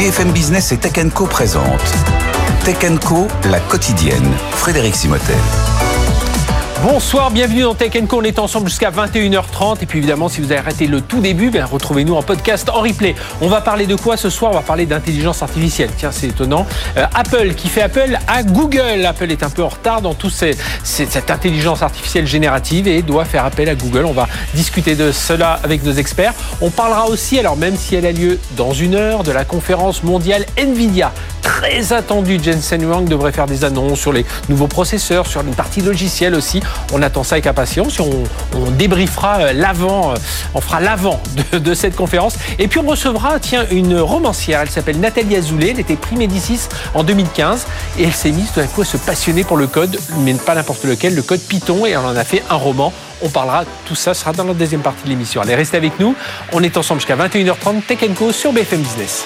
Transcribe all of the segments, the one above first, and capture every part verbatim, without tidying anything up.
B F M Business et Tech and Co présente Tech and Co, la quotidienne. Frédéric Simotel. Bonsoir, bienvenue dans Tech and Co. On est ensemble jusqu'à vingt et une heures trente. Et puis évidemment, si vous avez raté le tout début, bien, retrouvez-nous en podcast, en replay. On va parler de quoi ce soir? On va parler d'intelligence artificielle. Tiens, c'est étonnant. Euh, Apple qui fait appel à Google. Apple est un peu en retard dans toute ces, ces, cette intelligence artificielle générative et doit faire appel à Google. On va discuter de cela avec nos experts. On parlera aussi, alors même si elle a lieu dans une heure, de la conférence mondiale Nvidia. Très attendue. Jensen Huang devrait faire des annonces sur les nouveaux processeurs, sur une partie logicielle aussi. On attend ça avec impatience. On, on débriefera l'avant, on fera l'avant de, de cette conférence. Et puis on recevra, tiens, une romancière. Elle s'appelle Nathalie Azoulay. Elle était prix Médicis en deux mille quinze et elle s'est mise tout à coup à se passionner pour le code, mais pas n'importe lequel, le code Python. Et elle en a fait un roman. On parlera, tout ça sera dans la deuxième partie de l'émission. Allez, restez avec nous. On est ensemble jusqu'à vingt et une heures trente. Tech and Co sur B F M Business.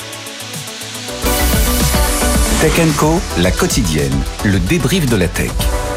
Tech and Co, la quotidienne, le débrief de la tech.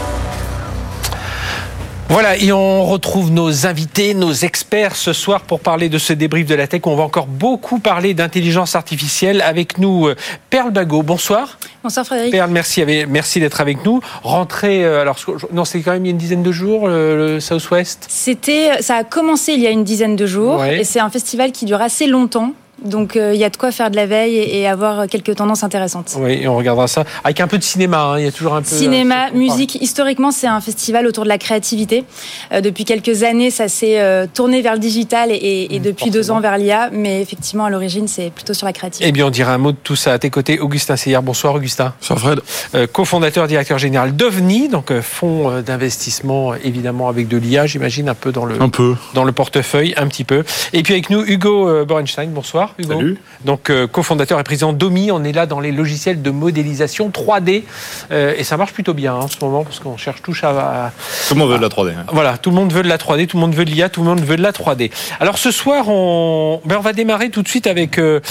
Voilà, et on retrouve nos invités, nos experts ce soir pour parler de ce débrief de la tech. On va encore beaucoup parler d'intelligence artificielle. Avec nous, Perle Bagot. Bonsoir. Bonsoir Frédéric. Perle, merci, merci d'être avec nous. Rentrée, alors non, c'est quand même il y a une dizaine de jours, le, le Southwest. C'était, ça a commencé il y a une dizaine de jours, ouais. Et c'est un festival qui dure assez longtemps. Donc il euh, y a de quoi faire de la veille et, et avoir quelques tendances intéressantes. Oui, et on regardera ça avec un peu de cinéma. Hein. Il y a toujours un peu cinéma, euh, musique. Historiquement, c'est un festival autour de la créativité. Euh, depuis quelques années, ça s'est euh, tourné vers le digital et, et, et depuis Forcément. deux ans vers l'I A. Mais effectivement, à l'origine, c'est plutôt sur la créativité. Eh bien, on dira un mot de tout ça. À tes côtés, Augustin Seillard. Bonsoir, Augustin. Bonsoir, Fred. Euh, cofondateur, directeur général d'OVNI, donc euh, fonds d'investissement, évidemment avec de l'I A, j'imagine un peu dans le un peu dans le portefeuille, un petit peu. Et puis avec nous, Hugo euh, Borenstein. Bonsoir, Hugo. Salut. Donc, euh, cofondateur et président d'Omi, on est là dans les logiciels de modélisation trois D. Euh, et ça marche plutôt bien hein, en ce moment, parce qu'on cherche tous à... à tout le monde veut de la trois D. Hein. Voilà, tout le monde veut de la trois D, tout le monde veut de l'I A, tout le monde veut de la trois D. Alors, ce soir, on, ben, on va démarrer tout de suite avec... Euh,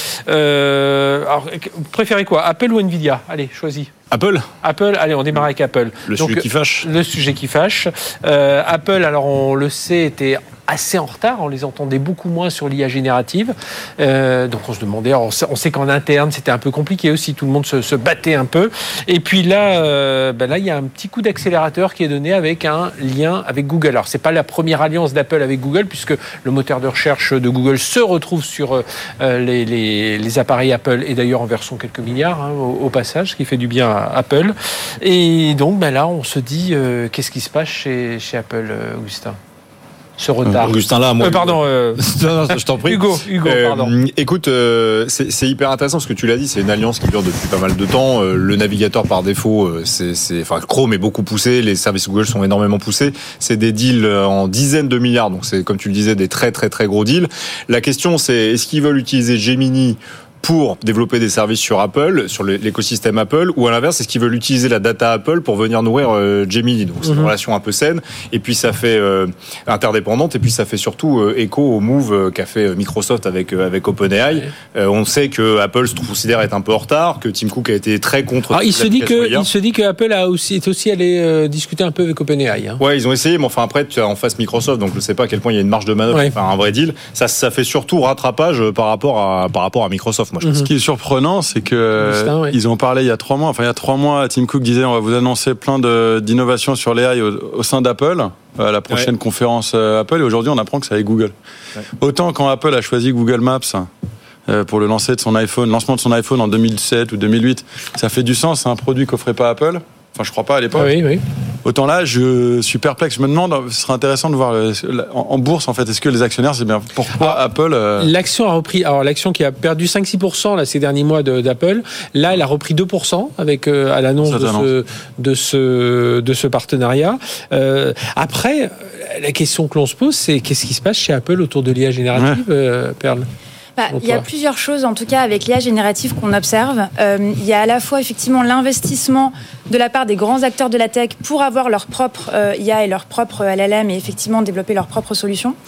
euh, alors, vous préférez quoi, Apple ou Nvidia? Allez, choisis. Apple Apple, allez, on démarre avec Apple. Le Donc, sujet qui fâche. Le sujet qui fâche. Euh, Apple, alors on le sait, était assez en retard. On les entendait beaucoup moins sur l'I A générative. Euh, donc on se demandait, on sait, on sait qu'en interne, c'était un peu compliqué aussi. Tout le monde se, se battait un peu. Et puis là, euh, ben là, il y a un petit coup d'accélérateur qui est donné avec un lien avec Google. Alors, c'est pas la première alliance d'Apple avec Google, puisque le moteur de recherche de Google se retrouve sur euh, les, les, les appareils Apple, et d'ailleurs en version quelques milliards hein, au, au passage, ce qui fait du bien à Apple. Et donc, ben là, on se dit, euh, qu'est-ce qui se passe chez, chez Apple, euh, Augustin? Ce retard. Euh, Augustin là, moi. Euh, pardon. Euh... non, non, je t'en prie. Hugo, Hugo, euh, pardon. Écoute, euh, c'est, c'est hyper intéressant ce que tu l'as dit. C'est une alliance qui dure depuis pas mal de temps. Euh, le navigateur par défaut, euh, c'est, c'est, enfin, Chrome est beaucoup poussé. Les services Google sont énormément poussés. C'est des deals en dizaines de milliards. Donc c'est, comme tu le disais, des très très très gros deals. La question, c'est est-ce qu'ils veulent utiliser Gemini pour développer des services sur Apple, sur l'écosystème Apple, ou à l'inverse, est-ce qu'ils veulent utiliser la data Apple pour venir nourrir euh, Gemini? Donc c'est une mm-hmm. relation un peu saine, et puis ça fait euh, interdépendante, et puis ça fait surtout euh, écho au move euh, qu'a fait Microsoft avec euh, avec OpenAI. Ouais. Euh, on sait que Apple se considère être un peu en retard, que Tim Cook a été très contre. Alors, il se dit que il se dit que Apple a aussi est aussi allé euh, discuter un peu avec OpenAI. Hein. Ouais, ils ont essayé, mais enfin après tu as en face Microsoft, donc je sais pas à quel point il y a une marge de manœuvre, ouais. Enfin un vrai deal. Ça ça fait surtout rattrapage par rapport à par rapport à Microsoft. Moi, je Ce qui est surprenant, c'est que Justin, ouais. ils ont parlé il y a trois mois. Enfin, il y a trois mois, Tim Cook disait on va vous annoncer plein de, d'innovations sur l'A I au, au sein d'Apple à la prochaine ouais. conférence Apple. Et aujourd'hui, on apprend que c'est avec Google. Ouais. Autant quand Apple a choisi Google Maps euh, pour le lancer de son iPhone, lancement de son iPhone en deux mille sept ou deux mille huit, ça fait du sens. C'est un produit qu'offrait pas Apple. Enfin, je crois pas à l'époque. Oui, oui. Autant là, je suis perplexe. Je me demande, ce serait intéressant de voir le, en bourse, en fait, est-ce que les actionnaires, c'est bien pourquoi alors, Apple euh... L'action a repris. Alors, l'action qui a perdu cinq à six pour cent là, ces derniers mois de, d'Apple, là, elle a repris deux pour cent avec euh, à l'annonce de ce, de ce de ce partenariat. Euh, après, la question que l'on se pose, c'est qu'est-ce qui se passe chez Apple autour de l'I A générative, ouais. euh, Perle? Bah, il y a plusieurs choses, en tout cas, avec l'I A générative qu'on observe. Euh, il y a à la fois, effectivement, l'investissement de la part des grands acteurs de la tech pour avoir leur propre euh, I A et leur propre L L M et effectivement développer leurs propres solutions.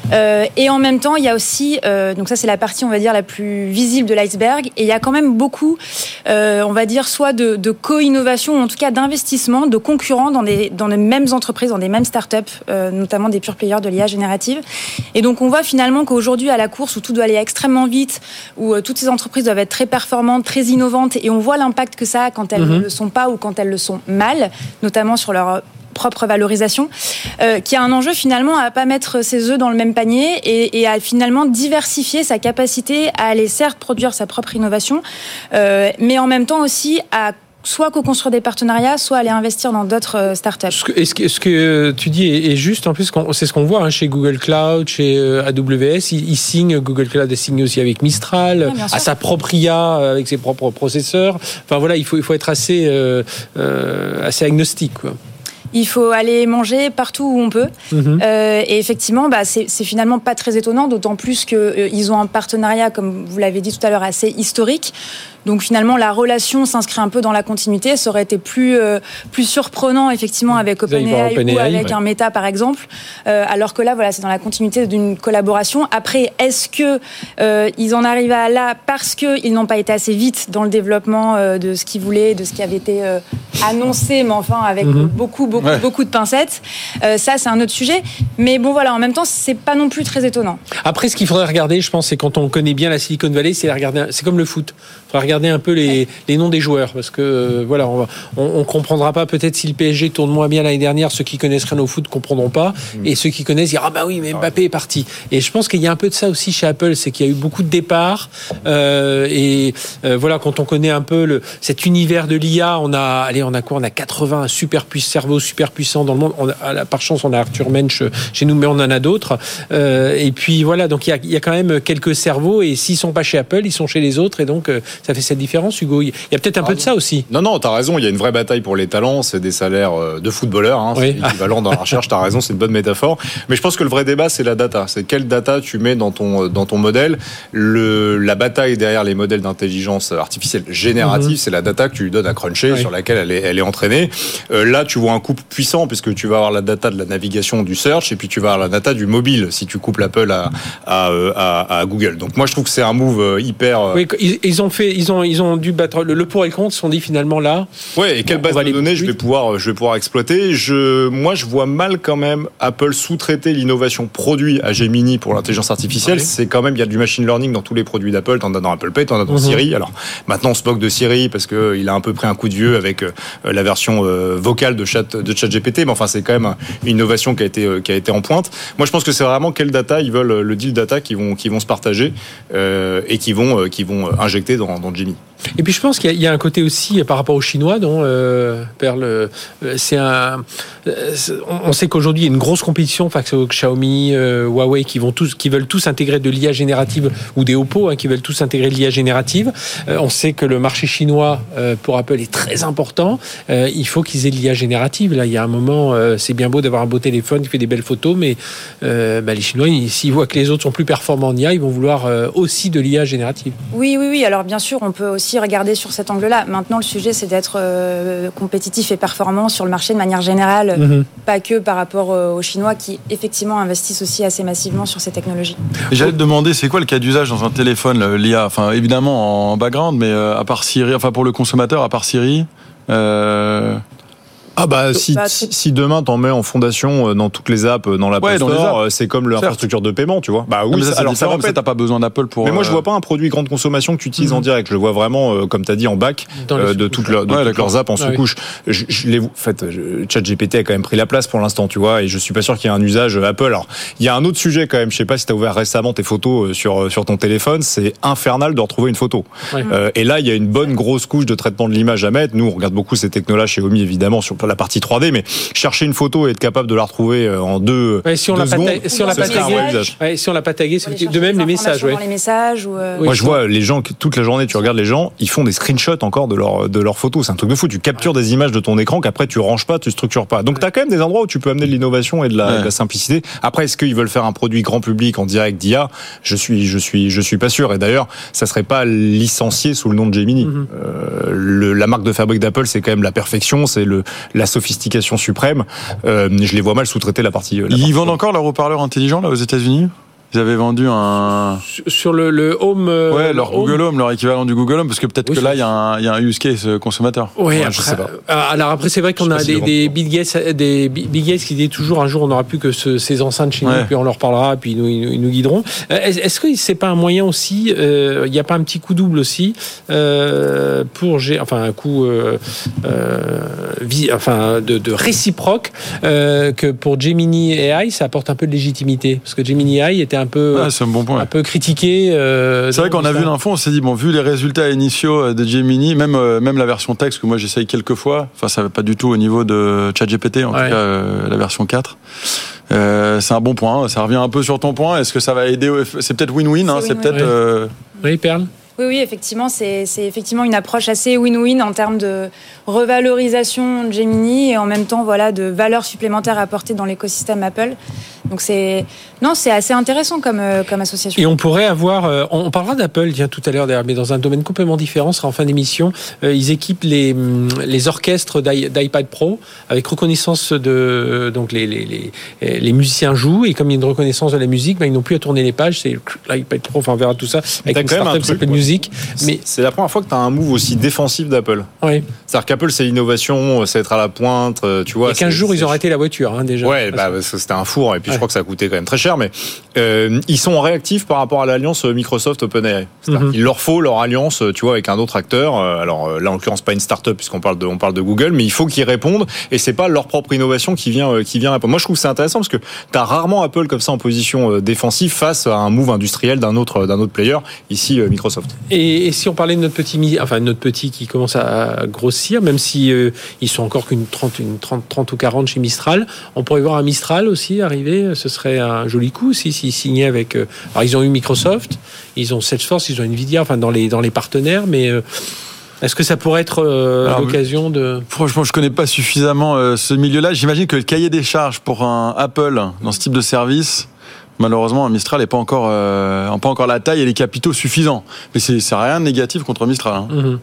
Euh, et en même temps, il y a aussi, euh, donc ça c'est la partie, on va dire, la plus visible de l'iceberg, et il y a quand même beaucoup, euh, on va dire, soit de, de co-innovation, ou en tout cas d'investissement, de concurrents dans des, dans les mêmes entreprises, dans des mêmes startups, euh, notamment des pure players de l'I A générative. Et donc on voit finalement qu'aujourd'hui, à la course où tout doit aller extrêmement vite, où euh, toutes ces entreprises doivent être très performantes, très innovantes, et on voit l'impact que ça a quand elles mmh. ne le sont pas ou quand elles le sont mal, notamment sur leur propre valorisation, euh, qui a un enjeu finalement à pas mettre ses œufs dans le même panier et, et à finalement diversifier sa capacité à aller certes produire sa propre innovation, euh, mais en même temps aussi à soit co-construire des partenariats, soit aller investir dans d'autres startups. Ce que, ce que, ce que tu dis est, est juste, en plus, c'est ce qu'on voit hein, chez Google Cloud, chez A W S, ils, ils signent, Google Cloud signe aussi avec Mistral, ouais, à sa propre I A, avec ses propres processeurs. Enfin voilà, il faut, il faut être assez, euh, euh, assez agnostique, quoi. Il faut aller manger partout où on peut. Mmh. Euh, et effectivement, bah, c'est, c'est finalement pas très étonnant, d'autant plus qu'ils euh, ont un partenariat, comme vous l'avez dit tout à l'heure, assez historique. Donc finalement, la relation s'inscrit un peu dans la continuité. Ça aurait été plus euh, plus surprenant effectivement avec OpenAI Open ou avec ouais. un Meta par exemple. Euh, alors que là, voilà, c'est dans la continuité d'une collaboration. Après, est-ce que euh, ils en arrivent à là parce que ils n'ont pas été assez vite dans le développement euh, de ce qu'ils voulaient, de ce qui avait été euh, annoncé, mais enfin avec mm-hmm. beaucoup beaucoup ouais. beaucoup de pincettes. Euh, ça, c'est un autre sujet. Mais bon, voilà, en même temps, c'est pas non plus très étonnant. Après, ce qu'il faudrait regarder, je pense, c'est quand on connaît bien la Silicon Valley, c'est regarder. C'est comme le foot. Il faudrait regarder un peu les, les noms des joueurs parce que euh, voilà, on, va, on, on comprendra pas peut-être si le P S G tourne moins bien l'année dernière. Ceux qui connaissent rien au foot comprendront pas mmh. et ceux qui connaissent diront ah bah oui mais Mbappé est parti. Et je pense qu'il y a un peu de ça aussi chez Apple, c'est qu'il y a eu beaucoup de départs euh, et euh, voilà quand on connaît un peu le, cet univers de l'I A, on a allez on a quoi on a quatre-vingts super puissants cerveaux super puissants dans le monde. On a, par chance on a Arthur Mensch chez nous mais on en a d'autres euh, et puis voilà donc il y a, il y a quand même quelques cerveaux et s'ils sont pas chez Apple ils sont chez les autres et donc euh, ça fait cette différence, Hugo. Il y a peut-être un ah, peu de ça aussi. Non, non, t'as raison. Il y a une vraie bataille pour les talents. C'est des salaires de footballeurs. Hein, oui. C'est l'équivalent dans la recherche. T'as raison, c'est une bonne métaphore. Mais je pense que le vrai débat, c'est la data. C'est quelle data tu mets dans ton dans ton modèle. Le la bataille derrière les modèles d'intelligence artificielle générative, mm-hmm. c'est la data que tu lui donnes à cruncher, oui. sur laquelle elle est elle est entraînée. Euh, là, tu vois un couple puissant puisque tu vas avoir la data de la navigation, du search, et puis tu vas avoir la data du mobile si tu couples Apple à à à, à Google. Donc moi, je trouve que c'est un move hyper. Oui, ils, ils ont fait, ils ont ils ont dû battre le, le pour et le contre. Ils se sont dit finalement là. Ouais, et quelle base de données je vais pouvoir, je vais pouvoir exploiter. Je, moi, je vois mal quand même Apple sous-traiter l'innovation produit à Gemini pour l'intelligence artificielle. Ouais. C'est quand même, il y a du machine learning dans tous les produits d'Apple. T'en as dans Apple Pay, t'en as dans mm-hmm. Siri. Alors maintenant, on se moque de Siri parce que il a un peu pris un coup de vieux avec euh, la version euh, vocale de Chat de ChatGPT. Mais enfin, c'est quand même une innovation qui a été euh, qui a été en pointe. Moi, je pense que c'est vraiment quelle data ils veulent, le deal data qui vont qui vont se partager euh, et qui vont euh, qui vont injecter dans dans Gemini. Et puis je pense qu'il y a, il y a un côté aussi par rapport aux Chinois, dont euh, Perle, euh, c'est un. Euh, c'est, on sait qu'aujourd'hui il y a une grosse compétition face aux Xiaomi, euh, Huawei qui vont tous, qui veulent tous intégrer de l'I A générative ou des Oppo hein, qui veulent tous intégrer de l'I A générative. Euh, on sait que le marché chinois euh, pour Apple est très important. Euh, il faut qu'ils aient de l'I A générative. Là, il y a un moment, euh, c'est bien beau d'avoir un beau téléphone qui fait des belles photos, mais euh, bah, les Chinois, ils, s'ils voient que les autres sont plus performants en I A, ils vont vouloir euh, aussi de l'I A générative. Oui, oui, oui. Alors bien sûr, on peut aussi regarder sur cet angle-là. Maintenant, le sujet, c'est d'être euh, compétitif et performant sur le marché de manière générale, mm-hmm. pas que par rapport euh, aux Chinois qui, effectivement, investissent aussi assez massivement sur ces technologies. Et j'allais te demander, c'est quoi le cas d'usage dans un téléphone, l'I A ? Enfin, évidemment, en background, mais euh, à part Siri, enfin, pour le consommateur, à part Siri... Euh... Ah bah si, si demain t'en mets en fondation dans toutes les apps dans l'Apple ouais, Store, c'est comme l'infrastructure de paiement, tu vois. Bah oui, non, ça, alors ça répète, t'as pas besoin d'Apple pour. Mais moi je vois pas un produit grande consommation que tu utilises mmh. en direct. Je le vois vraiment, euh, comme t'as dit, en back euh, de toutes, leur, de ouais, toutes leurs apps en sous-couche. Ouais. Je, je les, en fait, ChatGPT a quand même pris la place pour l'instant, tu vois, et je suis pas sûr qu'il y ait un usage Apple. Alors il y a un autre sujet quand même. Je sais pas si t'as ouvert récemment tes photos sur sur ton téléphone, c'est infernal de retrouver une photo. Ouais. Euh, et là il y a une bonne grosse couche de traitement de l'image à mettre. Nous on regarde beaucoup ces technos-là chez Xiaomi évidemment sur la partie trois D, mais chercher une photo et être capable de la retrouver en deux, ouais, si on deux l'a secondes, ta- si on l'a pas tagué, ouais, si on l'a pas tagué, c'est de même les messages. Ouais. Les messages ou euh... Moi, je vois les gens toute la journée, tu regardes les gens, ils font des screenshots encore de leurs de leurs photos. C'est un truc de fou. Tu captures ouais. des images de ton écran qu'après tu ranges pas, tu structures pas. Donc ouais. t'as quand même des endroits où tu peux amener de l'innovation et de la, ouais. de la simplicité. Après, est-ce qu'ils veulent faire un produit grand public en direct d'I A ? Je suis, je suis, je suis pas sûr. Et d'ailleurs, ça serait pas licencié sous le nom de Gemini. Mm-hmm. Euh, le, la marque de fabrique d'Apple, c'est quand même la perfection, c'est le la sophistication suprême. Euh, je les vois mal sous-traiter la partie. La Ils partie vendent encore leur haut-parleur intelligent là aux États-Unis ? Ils avaient vendu un... Sur le, le Home... Euh, ouais, leur home. Google Home, leur équivalent du Google Home, parce que peut-être oui, que là, il y, y a un use case consommateur. Oui, ouais, je sais pas. Alors après, c'est vrai qu'on a des, des, Bill Gates, des Bill Gates qui disent toujours un jour, on n'aura plus que ce, ces enceintes chez ouais. nous, puis on leur parlera, puis ils nous, ils nous guideront. Est-ce, est-ce que c'est pas un moyen aussi, euh, il n'y a pas un petit coup double aussi, euh, pour... Enfin, un coup euh, euh, vi, enfin, de, de réciproque, euh, que pour Gemini A I, ça apporte un peu de légitimité. Parce que Gemini A I était un peu, ah, c'est un bon point, un peu critiqué. Euh, c'est vrai qu'on a vu l'info, on s'est dit, bon, vu les résultats initiaux de Gemini, même, euh, même la version texte, que moi j'essaye quelques fois, enfin ça va pas du tout au niveau de ChatGPT, en ouais. tout cas euh, la version quatre. Euh, c'est un bon point, ça revient un peu sur ton point. Est-ce que ça va aider au... C'est peut-être win-win, c'est, hein, c'est peut-être... Oui, euh... oui Perle. Oui, oui, effectivement, c'est, c'est effectivement une approche assez win-win en termes de revalorisation de Gemini et en même temps, voilà, de valeur supplémentaire apportée dans l'écosystème Apple. Donc c'est non, c'est assez intéressant comme comme association. Et on pourrait avoir, euh, on parlera d'Apple, tiens, tout à l'heure d'ailleurs, mais dans un domaine complètement différent, ce sera en fin d'émission. Euh, ils équipent les les orchestres d'i, d'iPad Pro avec reconnaissance de donc les les les les musiciens jouent et comme il y a une reconnaissance de la musique, ben, ils n'ont plus à tourner les pages. C'est l'iPad Pro, enfin on verra tout ça avec T'as une startup qui s'appelle Music. Mais c'est la première fois que tu as un move aussi défensif d'Apple. Oui. C'est-à-dire qu'Apple, c'est l'innovation, c'est être à la pointe, tu vois. Il y a quinze jours, ils ont arrêté la voiture, hein, déjà. Ouais, bah, parce que c'était un four, et puis ouais. je crois que ça a coûté quand même très cher, mais euh, ils sont réactifs par rapport à l'alliance Microsoft OpenAI. C'est-à-dire mm-hmm. qu'il leur faut leur alliance, tu vois, avec un autre acteur. Alors là, en l'occurrence, pas une start-up, puisqu'on parle de, on parle de Google, mais il faut qu'ils répondent, et c'est pas leur propre innovation qui vient, qui vient répondre. Moi, je trouve que c'est intéressant parce que tu as rarement Apple comme ça en position défensive face à un move industriel d'un autre, d'un autre player, ici Microsoft. Et, et si on parlait de notre petit, enfin notre petit qui commence à grossir, même si euh, ils sont encore qu'une trente, une trente, trente ou quarante chez Mistral, on pourrait voir un Mistral aussi arriver. Ce serait un joli coup si s'ils signaient avec. Euh, alors ils ont eu Microsoft, ils ont Salesforce, ils ont Nvidia, enfin dans les dans les partenaires, mais euh, est-ce que ça pourrait être euh, alors, l'occasion de... Franchement, je connais pas suffisamment euh, ce milieu-là. J'imagine que le cahier des charges pour un Apple dans ce type de service. Malheureusement, Mistral n'est pas encore, euh, pas encore la taille et les capitaux suffisants. Mais c'est, c'est rien de négatif contre Mistral. Hein. Mm-hmm.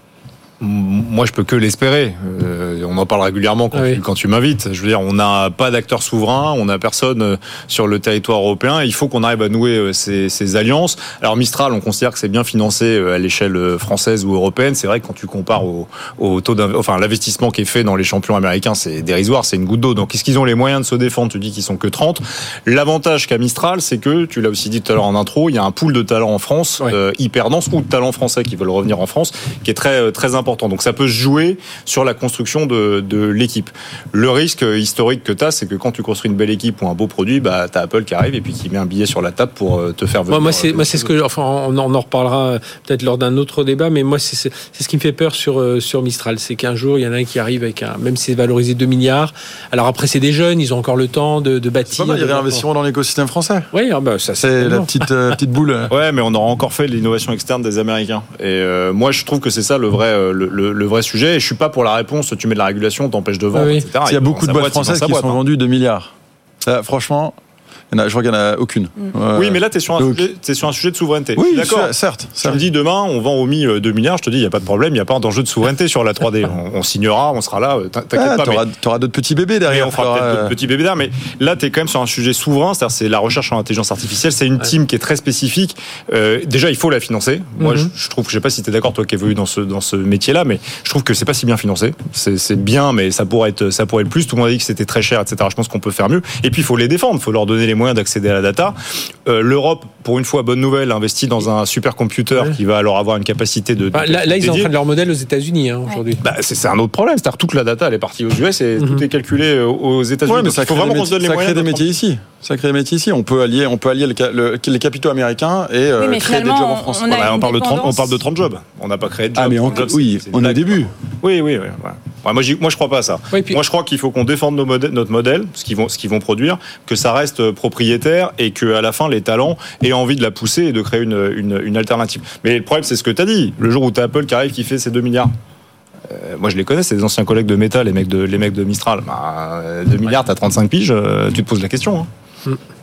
Moi, je peux que l'espérer. Euh, on en parle régulièrement quand, ah oui. tu, quand tu m'invites. Je veux dire, on n'a pas d'acteur souverain, on n'a personne sur le territoire européen. Il faut qu'on arrive à nouer ces, ces alliances. Alors Mistral, on considère que c'est bien financé à l'échelle française ou européenne. C'est vrai que quand tu compares au, au taux enfin l'investissement qui est fait dans les champions américains, c'est dérisoire, c'est une goutte d'eau. Donc, est-ce qu'ils ont les moyens de se défendre ? Tu dis qu'ils sont que trente. L'avantage qu'a Mistral, c'est que tu l'as aussi dit tout à l'heure en intro, il y a un pool de talents en France ouais. euh, hyper dense ou de talents français qui veulent revenir en France, qui est très très important. Donc ça peut se jouer sur la construction de, de l'équipe. Le risque historique que tu as, c'est que quand tu construis une belle équipe ou un beau produit, bah, tu as Apple qui arrive et puis qui met un billet sur la table pour te faire venir. Moi, moi, c'est, moi, c'est ce que, enfin, on en, on en reparlera peut-être lors d'un autre débat, mais moi, c'est, c'est, c'est ce qui me fait peur sur, sur Mistral. C'est qu'un jour, il y en a un qui arrive avec un, même si c'est valorisé deux milliards. Alors après, c'est des jeunes, ils ont encore le temps de, de bâtir. C'est pas mal, il y a réinvestiront dans l'écosystème français. Oui, ah bah, ça, c'est, c'est la petite, euh, petite boule. Ouais, mais on aura encore fait l'innovation externe des Américains. Et euh, moi, je trouve que c'est ça le vrai, le, le, le vrai sujet. Et je suis pas pour la réponse, tu mets de la régulation, t'empêches de vendre, oui. et cetera. Il y a beaucoup de boîtes françaises qui boîte, sont hein. vendues deux milliards. Ça, franchement, il y en a, je crois qu'il n'y en a aucune. Mm. Euh, oui, mais là, tu es sur, sur un sujet de souveraineté. Oui, d'accord. Certes. Tu me dis demain, on vend au mi deux milliards, je te dis, il n'y a pas de problème, il n'y a pas d'enjeu de souveraineté sur la trois D. On, on signera, on sera là, t'inquiète ah, pas. Tu auras mais... d'autres petits bébés derrière. On fera peut-être d'autres petits bébés derrière, mais là, tu es quand même sur un sujet souverain, c'est-à-dire c'est la recherche en intelligence artificielle, c'est une ouais. team qui est très spécifique. Euh, déjà, il faut la financer. Moi, mm-hmm. je, je trouve, je sais pas si tu es d'accord, toi qui évolues dans ce, dans ce métier-là, mais je trouve que c'est pas si bien financé. C'est, c'est bien, mais ça pourrait être, ça pourrait être plus. Tout le monde a dit que c'était très cher, et cetera. Je pense qu'on peut faire mieux. Et puis, il faut les défendre, il faut leur donner les moyens d'accéder à la data. Euh, L'Europe, pour une fois, bonne nouvelle, investit dans un supercomputer ouais. qui va alors avoir une capacité de. Bah, là, là, ils ont en train de leur modèle aux États-Unis hein, aujourd'hui. Bah, c'est, c'est un autre problème. C'est-à-dire toute la data, elle est partie aux U S et mm-hmm. tout est calculé aux États-Unis. Ouais, mais ça il faut vraiment qu'on se donne les moyens. Ça crée des métiers ici. Ça crée des métiers ici. On peut allier, on peut allier le, le, les capitaux américains et euh, oui, créer des jobs en France. On, on, on, parle de trente, on parle de trente jobs. On n'a pas créé de jobs. Ah, mais on, jobs, oui, c'est, c'est on est au début. Oui, oui, oui. Ouais. Ouais, moi, moi, je crois pas à ça. Oui, puis... Moi, je crois qu'il faut qu'on défende nos modèles, notre modèle, ce qu'ils vont, ce qu'ils vont produire, que ça reste propriétaire et que à la fin, les talents aient envie de la pousser et de créer une, une, une alternative. Mais le problème, c'est ce que tu as dit. Le jour où tu as Apple qui arrive, qui fait ses deux milliards. Euh, moi, je les connais, c'est des anciens collègues de Meta, les mecs de, les mecs de Mistral. Bah, deux milliards, tu as trente-cinq piges, tu te poses la question. Hein.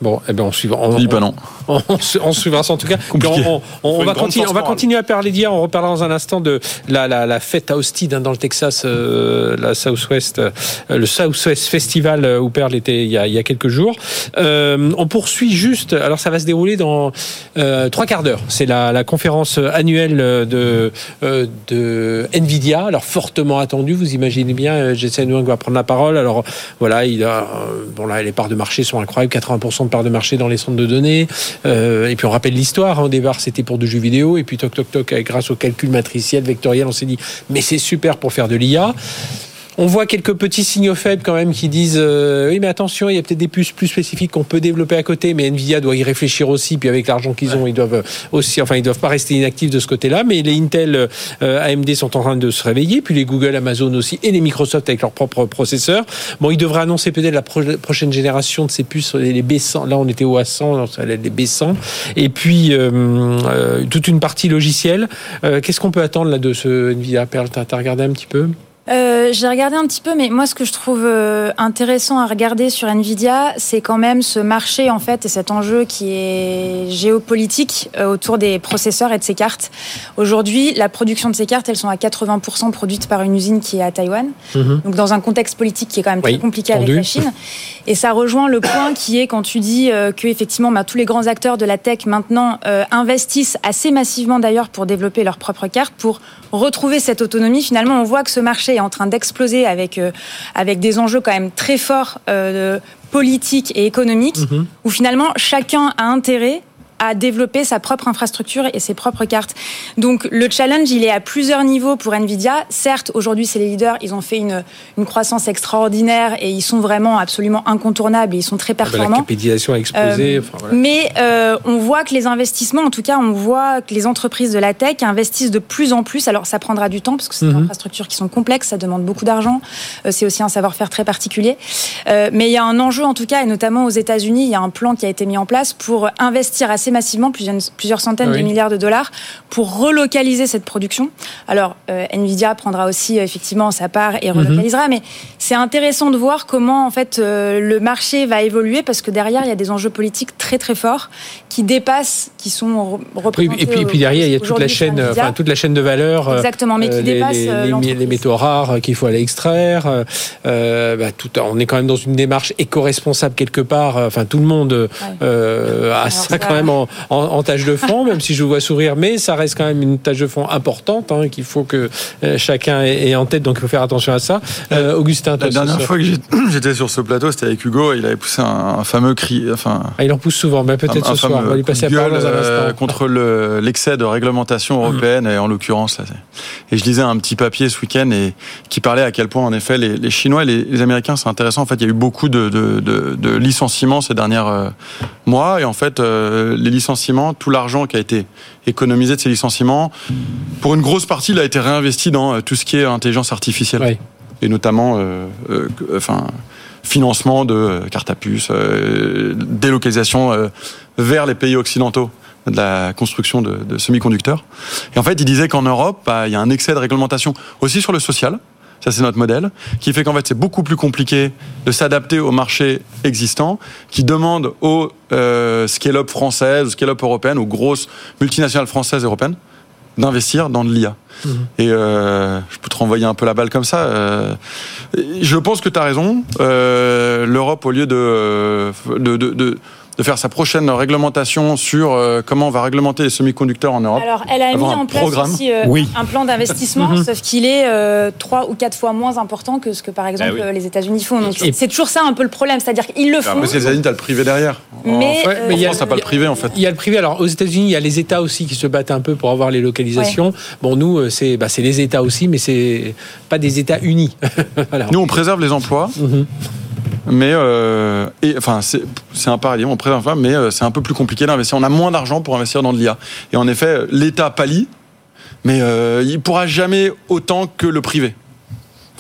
Bon, eh ben on suivra. On, on, pas non. On, on, on suivra ça en tout cas. On, on, on, on va continuer. On va continuer à parler d'hier. On reparlera dans un instant de la, la, la fête à Austin, hein, dans le Texas, euh, la Southwest, euh, le Southwest Festival où Perle était il y a, il y a quelques jours. Euh, on poursuit juste. Alors ça va se dérouler dans euh, trois quarts d'heure. C'est la, la conférence annuelle de euh, de Nvidia. Alors fortement attendue. Vous imaginez bien. Jensen Huang va prendre la parole. Alors voilà, il a euh, bon là les parts de marché sont incroyables. quatre-vingts pour cent de part de marché dans les centres de données. Euh, et puis on rappelle l'histoire. Hein, au départ, c'était pour du jeu vidéo. Et puis toc toc toc, grâce au calcul matriciel, vectoriel, on s'est dit mais c'est super pour faire de l'I A. On voit quelques petits signaux faibles quand même qui disent euh, oui mais attention, il y a peut-être des puces plus spécifiques qu'on peut développer à côté, mais Nvidia doit y réfléchir aussi, puis avec l'argent qu'ils ont, ils doivent aussi, enfin ils doivent pas rester inactifs de ce côté-là, mais les Intel, euh, A M D sont en train de se réveiller, puis les Google, Amazon aussi, et les Microsoft avec leurs propres processeurs. Bon, ils devraient annoncer peut-être la pro- prochaine génération de ces puces, les B cent, là on était au A cent, ça allait être les B cent, et puis euh, euh, toute une partie logicielle. Euh, qu'est-ce qu'on peut attendre là de ce Nvidia? Perle, t'as, t'as regardé un petit peu? Euh, j'ai regardé un petit peu, mais moi, ce que je trouve euh, intéressant à regarder sur Nvidia, c'est quand même ce marché, en fait, et cet enjeu qui est géopolitique euh, autour des processeurs et de ces cartes. Aujourd'hui, la production de ces cartes, elles sont à quatre-vingts pour cent produites par une usine qui est à Taïwan. Mm-hmm. Donc, dans un contexte politique qui est quand même oui, très compliqué tendu. Avec la Chine. Et ça rejoint le point qui est quand tu dis euh, que, effectivement, bah, tous les grands acteurs de la tech, maintenant, euh, investissent assez massivement, d'ailleurs, pour développer leurs propres cartes, pour retrouver cette autonomie. Finalement, on voit que ce marché est en train d'exploser avec euh, avec des enjeux quand même très forts euh, politiques et économiques, mmh. où finalement chacun a intérêt à développer sa propre infrastructure et ses propres cartes. Donc le challenge, il est à plusieurs niveaux pour Nvidia. Certes, aujourd'hui, c'est les leaders. Ils ont fait une, une croissance extraordinaire et ils sont vraiment absolument incontournables et ils sont très performants. La capitalisation a explosé. Euh, enfin, voilà. Mais euh, on voit que les investissements, en tout cas, on voit que les entreprises de la tech investissent de plus en plus. Alors ça prendra du temps parce que c'est mm-hmm. des infrastructures qui sont complexes, ça demande beaucoup d'argent. Euh, c'est aussi un savoir-faire très particulier. Euh, mais il y a un enjeu, en tout cas, et notamment aux États-Unis, il y a un plan qui a été mis en place pour investir assez massivement, plusieurs, plusieurs centaines oui. de milliards de dollars, pour relocaliser cette production. Alors, euh, Nvidia prendra aussi euh, effectivement sa part et relocalisera, mm-hmm. mais c'est intéressant de voir comment en fait euh, le marché va évoluer, parce que derrière il y a des enjeux politiques très très forts qui dépassent, qui sont représentés. Oui, et puis, et puis derrière il y a toute la chaîne, enfin toute la chaîne de valeur. Exactement, mais qui euh, dépasse les, les, les métaux rares qu'il faut aller extraire. Euh, bah, tout, on est quand même dans une démarche éco-responsable quelque part. Enfin, tout le monde ouais. euh, a ça, ça quand même en, en, en tâche de fond, même si je vous vois sourire, mais ça reste quand même une tâche de fond importante hein, qu'il faut que euh, chacun ait en tête, donc il faut faire attention à ça. Euh, Augustin, la dernière fois que j'étais sur ce plateau, c'était avec Hugo, il avait poussé un, un fameux cri. Enfin, ah, il en pousse souvent, mais peut-être un, ce un soir, on va lui passer la parole dans un instant. Contre le, l'excès de réglementation européenne, mmh. et en l'occurrence, là, et je lisais un petit papier ce week-end et qui parlait à quel point, en effet, les, les Chinois et les, les Américains, c'est intéressant. En fait, il y a eu beaucoup de, de, de, de licenciements ces derniers euh, mois, et en fait, euh, les licenciements, tout l'argent qui a été économisé de ces licenciements, pour une grosse partie, il a été réinvesti dans euh, tout ce qui est intelligence artificielle, oui. et notamment, euh, euh, enfin. financement de cartes à puce, euh, délocalisation euh, vers les pays occidentaux de la construction de, de semi-conducteurs. Et en fait, il disait qu'en Europe, bah, il y a un excès de réglementation aussi sur le social. Ça, c'est notre modèle, qui fait qu'en fait, c'est beaucoup plus compliqué de s'adapter au marché existant, qui demande aux euh, scale-up françaises, aux scale-up européennes, aux grosses multinationales françaises et européennes, d'investir dans de l'I A. Mmh. Et euh, je peux te renvoyer un peu la balle comme ça. Euh, je pense que tu as raison. Euh, L'Europe, au lieu de, de, de, de, de faire sa prochaine réglementation sur euh, comment on va réglementer les semi-conducteurs en Europe. Alors, elle a mis en place programme. aussi euh, oui. un plan d'investissement, mmh. sauf qu'il est euh, trois ou quatre fois moins important que ce que, par exemple, ah oui. les États-Unis font. Donc, et c'est toujours ça un peu le problème, c'est-à-dire qu'ils le font. Parce que les États-Unis, tu as le privé derrière. Mais, en, euh, en France, tu n'as pas le privé, en fait. Il y a le privé. Alors, aux États-Unis, il y a les États aussi qui se battent un peu pour avoir les localisations. Ouais. Bon, nous, c'est, bah, c'est les États aussi, mais c'est pas des États unis. Voilà. Nous, on préserve les emplois. Mmh. Mais euh, et, enfin, c'est, c'est un paradigme, on préserve pas, mais euh, c'est un peu plus compliqué d'investir. On a moins d'argent pour investir dans de l'I A. Et en effet, l'État pallie, mais euh, il ne pourra jamais autant que le privé.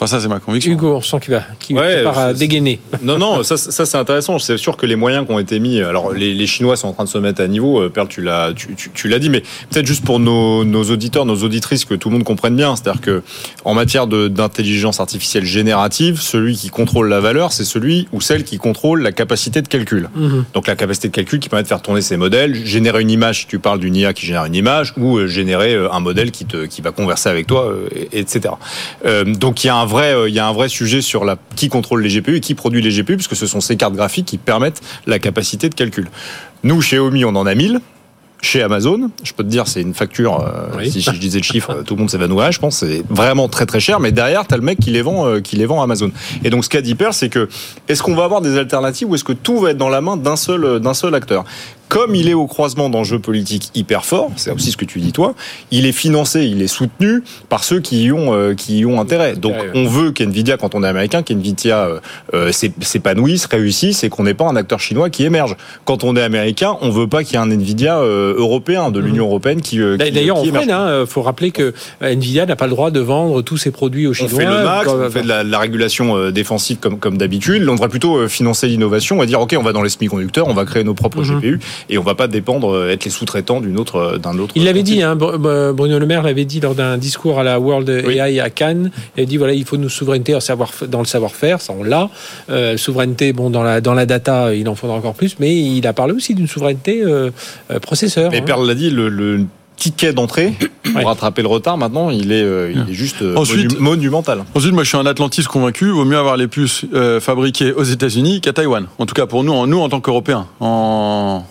Enfin, ça, c'est ma conviction. Hugo, on sent qu'il va, qu'il ouais, part à dégainer. Non, non, ça, ça c'est intéressant. C'est sûr que les moyens qui ont été mis. Alors, les, les Chinois sont en train de se mettre à niveau. Perle, tu l'as, tu, tu, tu l'as dit, mais peut-être juste pour nos, nos auditeurs, nos auditrices, que tout le monde comprenne bien. C'est-à-dire que, en matière de, d'intelligence artificielle générative, celui qui contrôle la valeur, c'est celui ou celle qui contrôle la capacité de calcul. Mmh. Donc, la capacité de calcul qui permet de faire tourner ces modèles, générer une image. Si tu parles d'une I A qui génère une image, ou euh, générer un modèle qui te, qui va converser avec toi, euh, et cetera. Euh, donc, il y a un vrai, euh, il y a un vrai sujet sur la, qui contrôle les G P U et qui produit les G P U, puisque ce sont ces cartes graphiques qui permettent la capacité de calcul. Nous, chez Xiaomi, on en a mille. Chez Amazon, je peux te dire, c'est une facture, euh, oui. si je disais le chiffre, tout le monde s'évanouirait, je pense, c'est vraiment très très cher, mais derrière, t'as le mec qui les vend, euh, qui les vend à Amazon. Et donc, ce qu'a dit Perle, c'est que, est-ce qu'on va avoir des alternatives ou est-ce que tout va être dans la main d'un seul, d'un seul acteur? Comme il est au croisement d'enjeux politiques hyper forts, c'est aussi ce que tu dis toi, il est financé, il est soutenu par ceux qui y ont, euh, qui y ont intérêt. Donc on veut qu'NVIDIA, quand on est américain, qu'NVIDIA euh, s'épanouisse, réussisse et qu'on n'ait pas un acteur chinois qui émerge. Quand on est américain, on veut pas qu'il y ait un NVIDIA euh, européen, de l'Union européenne qui, euh, qui D'ailleurs, qui on fait, il hein, faut rappeler que NVIDIA n'a pas le droit de vendre tous ses produits aux Chinois. On fait le max, on fait de la, de la régulation euh, défensive comme, comme d'habitude. On devrait plutôt euh, financer l'innovation et dire, OK, on va dans les semi-conducteurs, on va créer nos propres mm-hmm. G P U et on va pas dépendre, être les sous-traitants d'une autre, d'un autre. Il l'avait dit, hein, Bruno Le Maire l'avait dit lors d'un discours à la World oui. A I à Cannes. Il a dit voilà, il faut une souveraineté dans le savoir-faire, ça on l'a. Euh, souveraineté, bon, dans la dans la data, il en faudra encore plus, mais il a parlé aussi d'une souveraineté euh, processeur. Mais hein. Perle l'a dit, le, le ticket d'entrée pour ouais. rattraper le retard maintenant, il est, euh, il est juste euh, ensuite, monumental. Ensuite, moi je suis un atlantiste convaincu, il vaut mieux avoir les puces euh, fabriquées aux États-Unis qu'à Taïwan. En tout cas pour nous, nous en tant qu'Européens. En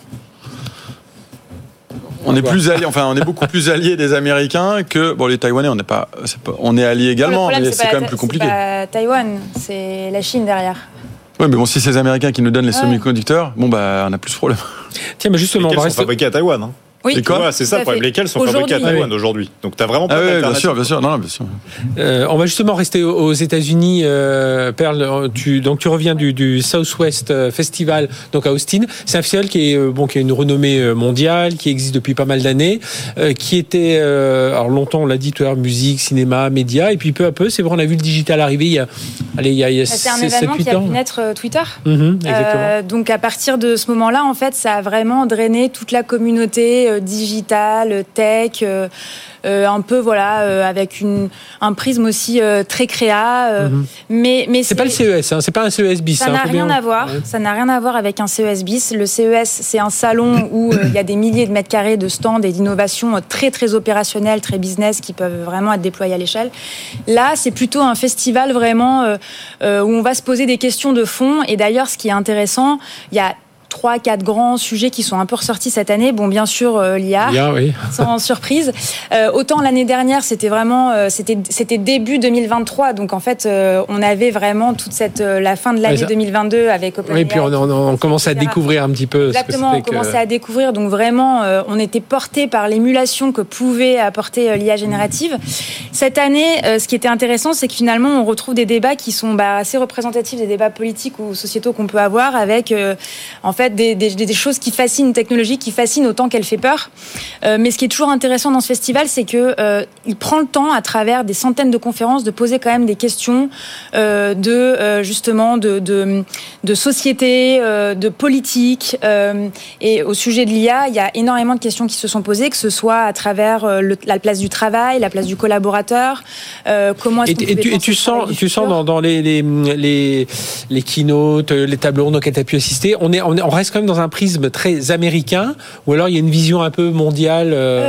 On est plus alliés, enfin, on est beaucoup plus alliés des Américains que bon les Taïwanais. On n'est pas, c'est pas, on est alliés également, problème, mais c'est, c'est quand ta- même plus compliqué. C'est pas Taïwan, c'est la Chine derrière. Oui, mais bon, si c'est les Américains qui nous donnent les ouais. semi-conducteurs, bon bah, on a plus de problème. Tiens, mais justement, lesquels on va sont rester... fabriqués à Taïwan. Hein. Oui, et quoi ouais, c'est ça le problème. Lesquels sont fabriqués à Taïwan oui. aujourd'hui. Donc tu as vraiment pas ah d'alternative. Oui, bien sûr, bien sûr. Non, bien sûr. Euh, on va justement rester aux États-Unis. Euh, Perle, tu, donc tu reviens du, du Southwest Festival, donc à Austin. C'est un festival qui est bon, qui a une renommée mondiale, qui existe depuis pas mal d'années, euh, qui était euh, alors longtemps, on l'a dit tout à l'heure, musique, cinéma, médias, et puis peu à peu, c'est vrai, on a vu le digital arriver. Il y a, allez, il y a, il y a c'est un événement qui a pu naître Twitter. Mmh, exactement. Euh, donc à partir de ce moment-là, en fait, ça a vraiment drainé toute la communauté euh, digitale. Tech, euh, euh, un peu voilà, euh, avec une, un prisme aussi euh, très créa. Euh, mm-hmm. Mais mais c'est, c'est pas le C E S, hein, c'est pas un C E S bis. Ça hein, n'a rien bien... à voir. Ouais. Ça n'a rien à voir avec un C E S bis. Le C E S, c'est un salon où il euh, y a des milliers de mètres carrés de stands et d'innovations très très opérationnelles, très business, qui peuvent vraiment être déployées à l'échelle. Là, c'est plutôt un festival vraiment euh, euh, où on va se poser des questions de fond. Et d'ailleurs, ce qui est intéressant, il y a trois, quatre grands sujets qui sont un peu ressortis cette année. Bon, bien sûr, euh, l'I A, l'I A oui. sans surprise. Euh, autant l'année dernière, c'était vraiment, euh, c'était, c'était début deux mille vingt-trois. Donc, en fait, euh, on avait vraiment toute cette, euh, la fin de l'année deux mille vingt-deux avec OpenAI. Oui, puis on, on, on commençait à découvrir un petit peu. Exactement, ce que on commençait que... à découvrir. Donc, vraiment, euh, on était porté par l'émulation que pouvait apporter euh, l'I A générative. Cette année, euh, ce qui était intéressant, c'est que finalement, on retrouve des débats qui sont bah, assez représentatifs des débats politiques ou sociétaux qu'on peut avoir avec, euh, en fait, Des, des, des choses qui fascinent, une technologie qui fascine autant qu'elle fait peur. Euh, mais ce qui est toujours intéressant dans ce festival, c'est que euh, il prend le temps, à travers des centaines de conférences, de poser quand même des questions euh, de euh, justement de de, de société, euh, de politique. Euh, et au sujet de l'I A, il y a énormément de questions qui se sont posées, que ce soit à travers euh, le, la place du travail, la place du collaborateur. Euh, comment est-ce et, et, tu, et tu sens, tu sens dans, dans les les les les keynotes, les tables rondes auxquelles tu as pu assister, on est on est on reste quand même dans un prisme très américain, ou alors il y a une vision un peu mondiale euh...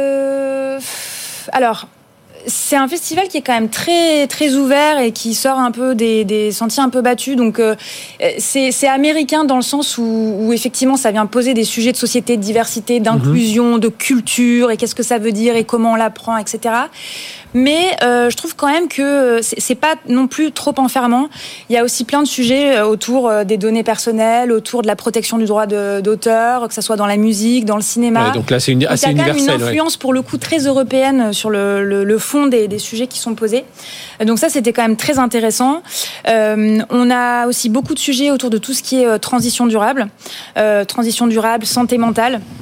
Euh, alors, c'est un festival qui est quand même très très ouvert et qui sort un peu des, des sentiers un peu battus. Donc euh, c'est, c'est américain dans le sens où, où effectivement ça vient poser des sujets de société, de diversité, d'inclusion, mm-hmm. de culture et qu'est-ce que ça veut dire et comment on l'apprend, et cetera. Mais euh, je trouve quand même que c'est, c'est pas non plus trop enfermant. Il y a aussi plein de sujets autour des données personnelles, autour de la protection du droit de, d'auteur, que ça soit dans la musique, dans le cinéma. Ouais, donc là, c'est une, assez universel. Il y a quand même une influence ouais. pour le coup très européenne sur le, le, le fond des, des sujets qui sont posés. Donc ça, c'était quand même très intéressant. Euh, on a aussi beaucoup de sujets autour de tout ce qui est transition durable, euh, transition durable, santé mentale.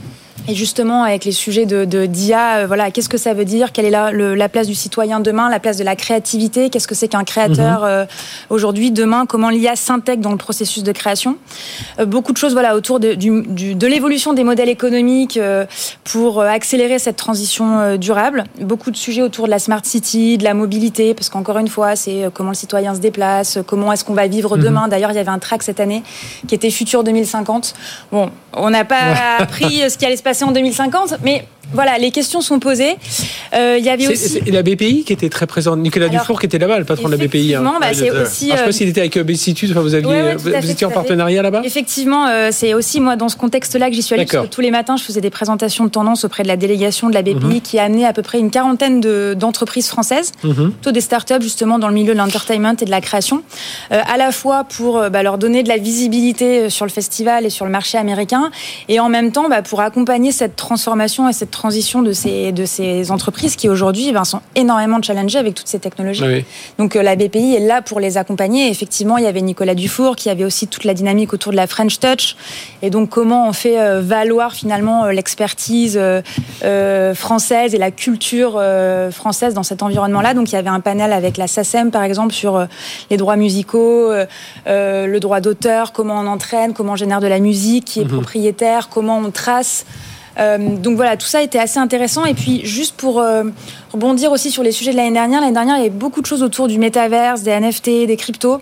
Et justement, avec les sujets de, de d'I A, euh, voilà, qu'est-ce que ça veut dire ? Quelle est la, le, la place du citoyen demain ? La place de la créativité ? Qu'est-ce que c'est qu'un créateur euh, aujourd'hui, demain ? Comment l'I A s'intègre dans le processus de création ? euh, Beaucoup de choses, voilà, autour de, du, du, de l'évolution des modèles économiques euh, pour accélérer cette transition euh, durable. Beaucoup de sujets autour de la smart city, de la mobilité, parce qu'encore une fois, c'est euh, comment le citoyen se déplace, comment est-ce qu'on va vivre mmh. demain. D'ailleurs, il y avait un track cette année qui était Futur deux mille cinquante. Bon, on n'a pas appris ce qui allait se passer en deux mille cinquante, mais voilà, les questions sont posées. Euh, il y avait c'est, aussi c'est la B P I qui était très présente. Nicolas Alors, Dufour qui était là-bas, le patron de la B P I. Hein. Bah, c'est aussi, Alors, je ne sais pas s'il était avec Bécitude. Enfin, vous aviez, ouais, ouais, vous, fait, vous étiez en partenariat là-bas. Effectivement, euh, c'est aussi moi dans ce contexte-là que j'y suis allée. Parce que tous les matins, je faisais des présentations de tendance auprès de la délégation de la B P I mm-hmm. qui a amené à peu près une quarantaine de, d'entreprises françaises, mm-hmm. plutôt des startups justement dans le milieu de l'entertainment et de la création, euh, à la fois pour bah, leur donner de la visibilité sur le festival et sur le marché américain, et en même temps bah, pour accompagner cette transformation et cette transition de ces de ces entreprises qui aujourd'hui ben, sont énormément challengées avec toutes ces technologies. Oui. Donc euh, la B P I est là pour les accompagner. Et effectivement, il y avait Nicolas Dufour qui avait aussi toute la dynamique autour de la French Touch. Et donc comment on fait euh, valoir finalement euh, l'expertise euh, euh, française et la culture euh, française dans cet environnement-là. Donc il y avait un panel avec la SACEM par exemple sur euh, les droits musicaux, euh, euh, le droit d'auteur, comment on entraîne, comment on génère de la musique, qui est mmh. propriétaire, comment on trace. Euh, donc voilà, tout ça était assez intéressant. Et puis juste pour euh, rebondir aussi sur les sujets de l'année dernière, l'année dernière il y avait beaucoup de choses autour du métaverse, des N F T, des cryptos.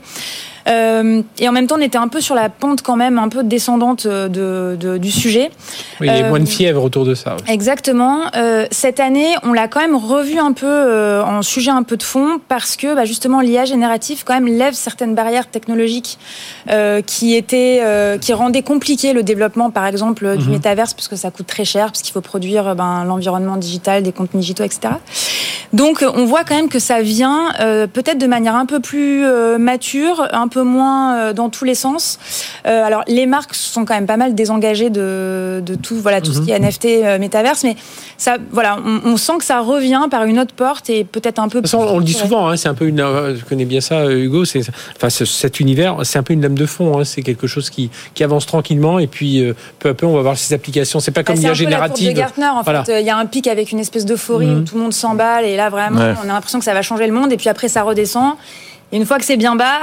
Euh, et en même temps, on était un peu sur la pente quand même, un peu descendante de, de, du sujet. Oui, il y a euh, moins de fièvre autour de ça. Ouais. Exactement. Euh, cette année, on l'a quand même revu un peu euh, en sujet un peu de fond parce que bah, justement l'I A générative quand même lève certaines barrières technologiques euh, qui étaient, euh, qui rendaient compliqué le développement, par exemple, mm-hmm. du métaverse parce que ça coûte très cher, parce qu'il faut produire ben, l'environnement digital, des contenus digitaux, et cetera. Donc, on voit quand même que ça vient euh, peut-être de manière un peu plus euh, mature, un peu moins euh, dans tous les sens. Euh, alors, les marques sont quand même pas mal désengagées de, de tout, voilà, tout mm-hmm. ce qui est N F T, euh, métaverse, mais ça, voilà, on, on sent que ça revient par une autre porte et peut-être un peu. De toute façon, on le dit souvent, hein, c'est un peu une. Je connais bien ça, Hugo. C'est, enfin, ce, cet univers, c'est un peu une lame de fond. Hein, c'est quelque chose qui, qui avance tranquillement et puis euh, peu à peu, on va voir ses applications. C'est pas comme bah, l'I A générative. C'est un peu la courbe de Gartner. En voilà. fait, il y a un pic avec une espèce d'euphorie mm-hmm. où tout le monde s'emballe et là vraiment, ouais. on a l'impression que ça va changer le monde et puis après ça redescend. Et une fois que c'est bien bas,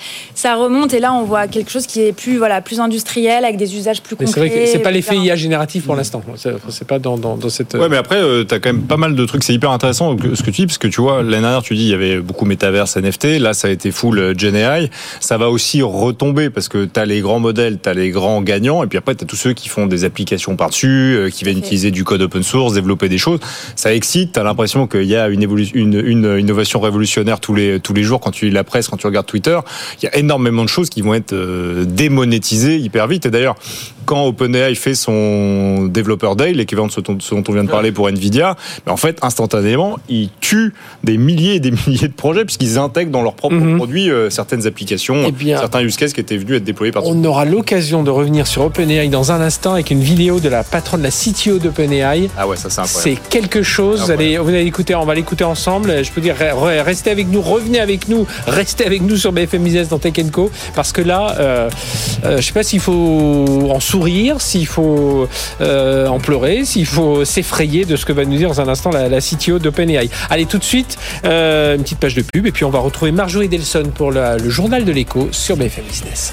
ça remonte et là on voit quelque chose qui est plus voilà plus industriel avec des usages plus concrets. Mais c'est vrai que c'est pas l'effet I A génératif pour l'instant. C'est, c'est pas dans, dans, dans cette. Ouais, mais après euh, t'as quand même pas mal de trucs. C'est hyper intéressant ce que tu dis parce que tu vois l'année dernière tu dis il y avait beaucoup métaverse, N F T. Là ça a été full Gen A I. Ça va aussi retomber parce que t'as les grands modèles, t'as les grands gagnants et puis après t'as tous ceux qui font des applications par dessus, euh, qui viennent okay. utiliser du code open source, développer des choses. Ça excite. T'as l'impression qu'il y a une, évolu- une, une innovation révolutionnaire tous les tous les jours quand tu lis la presse, quand tu regardes Twitter, il y a énormément de choses qui vont être euh, démonétisées hyper vite. Et d'ailleurs, quand OpenAI fait son Developer Day, l'équivalent de ce dont, ce dont on vient de parler pour Nvidia, mais en fait, instantanément, ils tuent des milliers et des milliers de projets puisqu'ils intègrent dans leurs propres mm-hmm. produits euh, certaines applications, bien, certains use cases qui étaient venus être déployés par. On aura l'occasion de revenir sur OpenAI dans un instant avec une vidéo de la patronne de la C T O d'OpenAI. Ah ouais, ça c'est incroyable. C'est quelque chose. Vous allez, vous allez écouter, on va l'écouter ensemble. Je peux dire, restez avec nous, revenez avec nous, restez avec nous sur B F M Business dans Tech and Co parce que là, euh, euh, je sais pas s'il faut en sourire, s'il faut euh, en pleurer, s'il faut s'effrayer de ce que va nous dire dans un instant la, la C T O d'OpenAI. Allez, tout de suite, euh, une petite page de pub et puis on va retrouver Marjorie Delson pour la, le journal de l'écho sur B F M Business.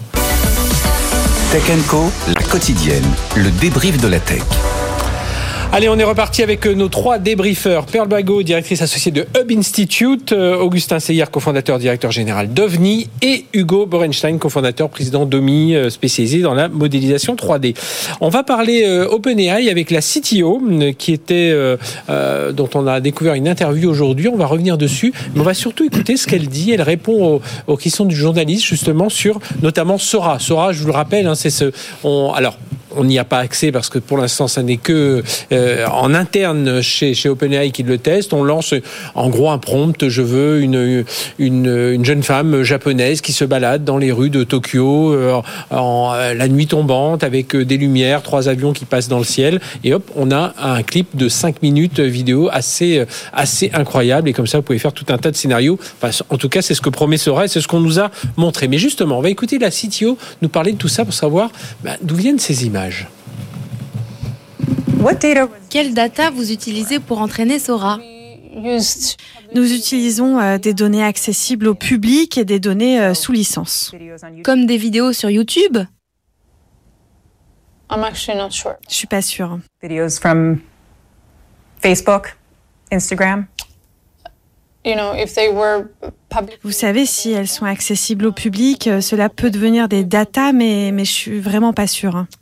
Tech and Co, la quotidienne, le débrief de la tech. Allez, on est reparti avec nos trois débriefeurs. Pearl Bagot, directrice associée de Hub Institute, Augustin Seyer, cofondateur, directeur général d'OVNI, et Hugo Borenstein, cofondateur, président d'Omi, spécialisé dans la modélisation trois D. On va parler euh, OpenAI avec la C T O, qui était, euh, euh, dont on a découvert une interview aujourd'hui. On va revenir dessus, mais on va surtout écouter ce qu'elle dit. Elle répond aux, aux questions du journaliste, justement, sur notamment Sora. Sora, je vous le rappelle, hein, c'est ce... On, alors, on n'y a pas accès parce que pour l'instant, ça n'est que euh, en interne chez, chez OpenAI qui le teste. On lance en gros un prompt. Je veux une, une, une jeune femme japonaise qui se balade dans les rues de Tokyo euh, en, euh, la nuit tombante avec des lumières, trois avions qui passent dans le ciel. Et hop, on a un clip de cinq minutes vidéo assez, assez incroyable. Et comme ça, vous pouvez faire tout un tas de scénarios. Enfin, en tout cas, c'est ce que promet Sora et c'est ce qu'on nous a montré. Mais justement, on va écouter la C T O nous parler de tout ça pour savoir bah, d'où viennent ces images. Quelle data vous utilisez pour entraîner Sora ? Nous utilisons euh, des données accessibles au public et des données euh, sous licence. Comme des vidéos sur YouTube ? Je suis pas sûre. Videos from Facebook, Instagram. Vous savez, si elles sont accessibles au public, euh, cela peut devenir des datas, mais, mais je suis vraiment pas sûre. Hein.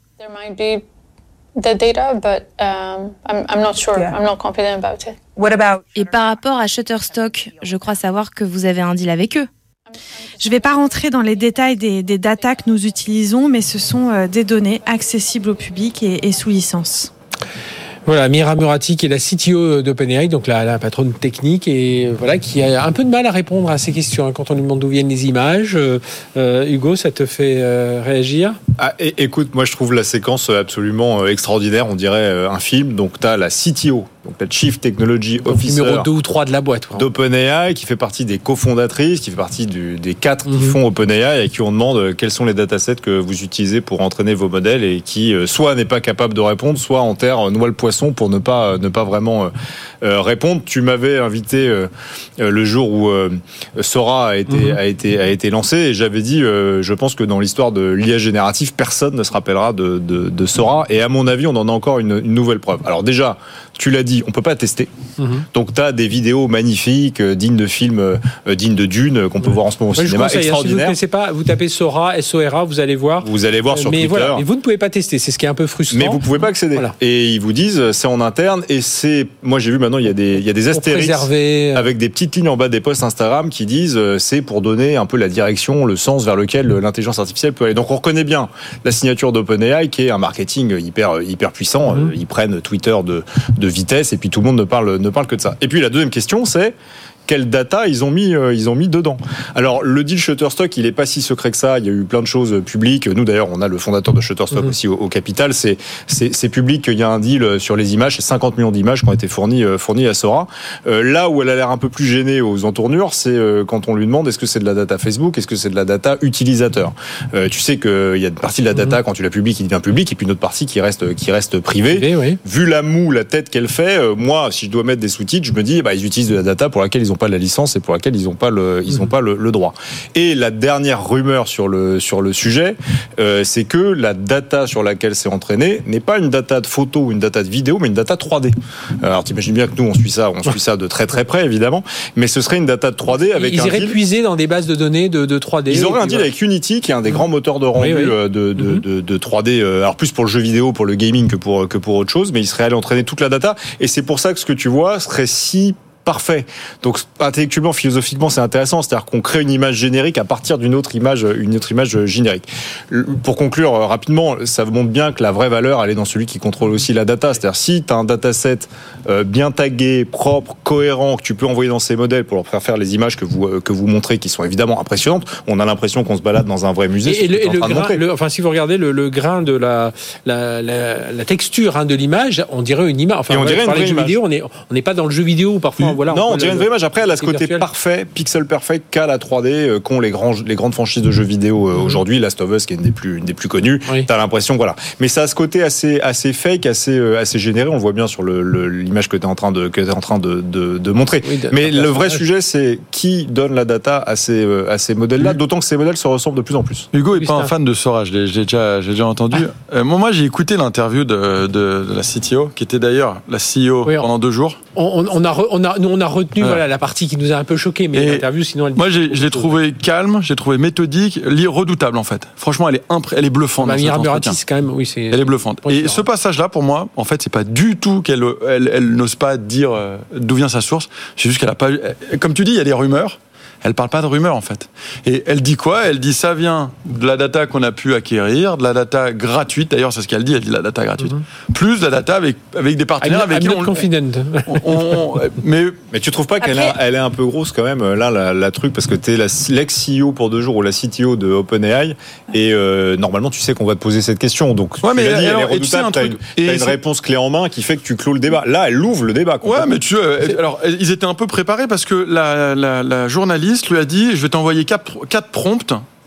Et par rapport à Shutterstock, je crois savoir que vous avez un deal avec eux. Je ne vais pas rentrer dans les détails des, des datas que nous utilisons, mais ce sont euh, des données accessibles au public et, et sous licence. Voilà, Mira Murati, qui est la C T O d'OpenAI, donc la, la patronne technique, et voilà, qui a un peu de mal à répondre à ces questions hein, quand on lui demande d'où viennent les images. Euh, euh, Hugo, ça te fait euh, réagir ? Ah, et, écoute, moi je trouve la séquence absolument extraordinaire, on dirait un film. Donc tu as la C T O, donc la Chief Technology donc, Officer numéro deux ou trois de la boîte, d'OpenAI, qui fait partie des cofondatrices, qui fait partie du, des quatre mm-hmm. qui font OpenAI, et qui on demande quels sont les datasets que vous utilisez pour entraîner vos modèles, et qui soit n'est pas capable de répondre, soit enterre noie le poisson pour ne pas ne pas vraiment euh, répondre. Tu m'avais invité euh, le jour où euh, Sora a été mm-hmm. a été a été lancé, et j'avais dit euh, je pense que dans l'histoire de l'I A générative, personne ne se rappellera de, de de Sora, et à mon avis on en a encore une, une nouvelle preuve. Alors déjà, tu l'as dit, on peut pas tester. Mm-hmm. Donc tu as des vidéos magnifiques, euh, dignes de films, euh, dignes de Dune, qu'on peut mm-hmm. voir en ce moment au ouais, cinéma, conseille, extraordinaire. Si vous ne connaissez pas, vous tapez Sora, S O R A, vous allez voir. Vous allez voir sur mais Twitter. Voilà, mais vous ne pouvez pas tester, c'est ce qui est un peu frustrant. Mais vous pouvez pas accéder. Voilà. Et ils vous disent c'est en interne, et c'est, moi j'ai vu maintenant il y a des il y a des astérix avec des petites lignes en bas des posts Instagram qui disent euh, c'est pour donner un peu la direction, le sens vers lequel l'intelligence artificielle peut aller. Donc on reconnaît bien la signature d'OpenAI, qui est un marketing hyper hyper puissant. Mm-hmm. Ils prennent Twitter de de vitesse, et puis tout le monde ne parle ne parle que de ça. Et puis la deuxième question, c'est quelle data ils ont mis euh, ils ont mis dedans. Alors le deal Shutterstock, il est pas si secret que ça, il y a eu plein de choses publiques. Nous d'ailleurs, on a le fondateur de Shutterstock mmh. aussi au, au capital, c'est c'est c'est public qu'il y a un deal sur les images, c'est cinquante millions d'images qui ont été fournies euh, fournies à Sora. Euh, là où elle a l'air un peu plus gênée aux entournures, c'est euh, quand on lui demande est-ce que c'est de la data Facebook, est-ce que c'est de la data utilisateur. Euh, tu sais que il y a une partie de la data mmh. quand tu la publies qui devient publique, et puis une autre partie qui reste qui reste privée. Privé, oui. Vu la moue, la tête qu'elle fait, euh, moi si je dois mettre des sous-titres, je me dis bah ils utilisent de la data pour laquelle ils ont pas la licence et pour laquelle ils n'ont pas le ils ont mmh. pas le, le droit. Et la dernière rumeur sur le sur le sujet, euh, c'est que la data sur laquelle c'est entraîné n'est pas une data de photo ou une data de vidéo, mais une data trois D. Alors t'imagines bien que nous on suit ça, on suit ça de très très près évidemment, mais ce serait une data de trois D avec ils un iraient deal. puiser dans des bases de données de, de trois D. Ils auraient un deal voilà. avec Unity, qui est un des grands moteurs de rendu oui, oui. de, de, mmh. de, de trois D. Alors plus pour le jeu vidéo, pour le gaming que pour que pour autre chose, mais ils seraient allés entraîner toute la data. Et c'est pour ça que ce que tu vois serait si parfait. Donc intellectuellement, philosophiquement, c'est intéressant, c'est-à-dire qu'on crée une image générique à partir d'une autre image, une autre image générique. Pour conclure rapidement, ça montre bien que la vraie valeur, elle est dans celui qui contrôle aussi la data. C'est-à-dire si tu as un dataset bien tagué, propre, cohérent, que tu peux envoyer dans ces modèles pour leur faire faire les images que vous que vous montrez, qui sont évidemment impressionnantes, on a l'impression qu'on se balade dans un vrai musée. Et, et le, et le grain, le, enfin si vous regardez le, le grain de la la, la, la texture hein, de l'image, on dirait une image. Enfin, et on dirait une vraie jeu image. Vidéo, on est on n'est pas dans le jeu vidéo où parfois. Voilà, non, on, on dirait une vraie image. Après, elle a ce côté virtuel. parfait, pixel perfect qu'a la trois D, euh, qu'ont les, grands, les grandes franchises de jeux vidéo euh, mmh. aujourd'hui. Last of Us, qui est une des plus, une des plus connues. Oui. T'as l'impression, voilà. Mais ça a ce côté assez, assez fake, assez, euh, assez généré. On le voit bien sur le, le, l'image que t'es en train de, que t'es en train de, de, de montrer. Oui, de, Mais le vrai sujet, c'est qui donne la data à ces, euh, à ces modèles-là. Mmh. D'autant que ces modèles se ressemblent de plus en plus. Hugo est oui, pas un fan de Sora. Je l'ai, j'ai déjà, j'ai déjà entendu. Ah. Euh, moi, j'ai écouté l'interview de, de, de la C T O, qui était d'ailleurs la C E O oui, pendant deux jours. On, on a, re, on a, nous, on a retenu ouais. voilà la partie qui nous a un peu choqué, mais et l'interview, sinon elle. Moi, j'ai, je l'ai trouvé calme, j'ai trouvé méthodique, redoutable en fait. Franchement, elle est impré- elle est bluffante. Bah, Mira Murati, c'est quand même, oui, c'est. Elle est bluffante. Et ce passage-là, pour moi, en fait, c'est pas du tout qu'elle, elle, elle n'ose pas dire d'où vient sa source. C'est juste qu'elle a pas, comme tu dis, il y a des rumeurs. Elle parle pas de rumeurs en fait. Et elle dit quoi ? Elle dit ça vient de la data qu'on a pu acquérir, de la data gratuite. D'ailleurs, c'est ce qu'elle dit. Elle dit la data gratuite, mm-hmm. plus de la data avec avec des partenaires I'm avec not qui on. Confident. On, on, mais mais tu trouves pas qu'elle Après... a, elle est un peu grosse quand même là la, la truc parce que t'es la, l'ex-C E O pour deux jours ou la C T O de OpenAI et euh, normalement tu sais qu'on va te poser cette question. Donc ouais, mais tu l'as dit, alors, elle est redoutable. T'as une, t'as une réponse clé en main qui fait que tu clôt le débat. Là, elle ouvre le débat. Ouais, mais tu alors ils étaient un peu préparés parce que la la, la journaliste lui a dit je vais t'envoyer quatre, quatre prompts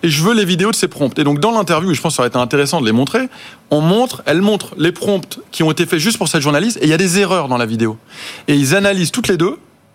et je veux les vidéos de ces prompts. Et donc, dans l'interview, et je pense que ça aurait été intéressant de les montrer, on montre, elle montre les prompts qui ont été faits juste pour cette journaliste, et il y a des erreurs dans la vidéo. Et ils analysent toutes les deux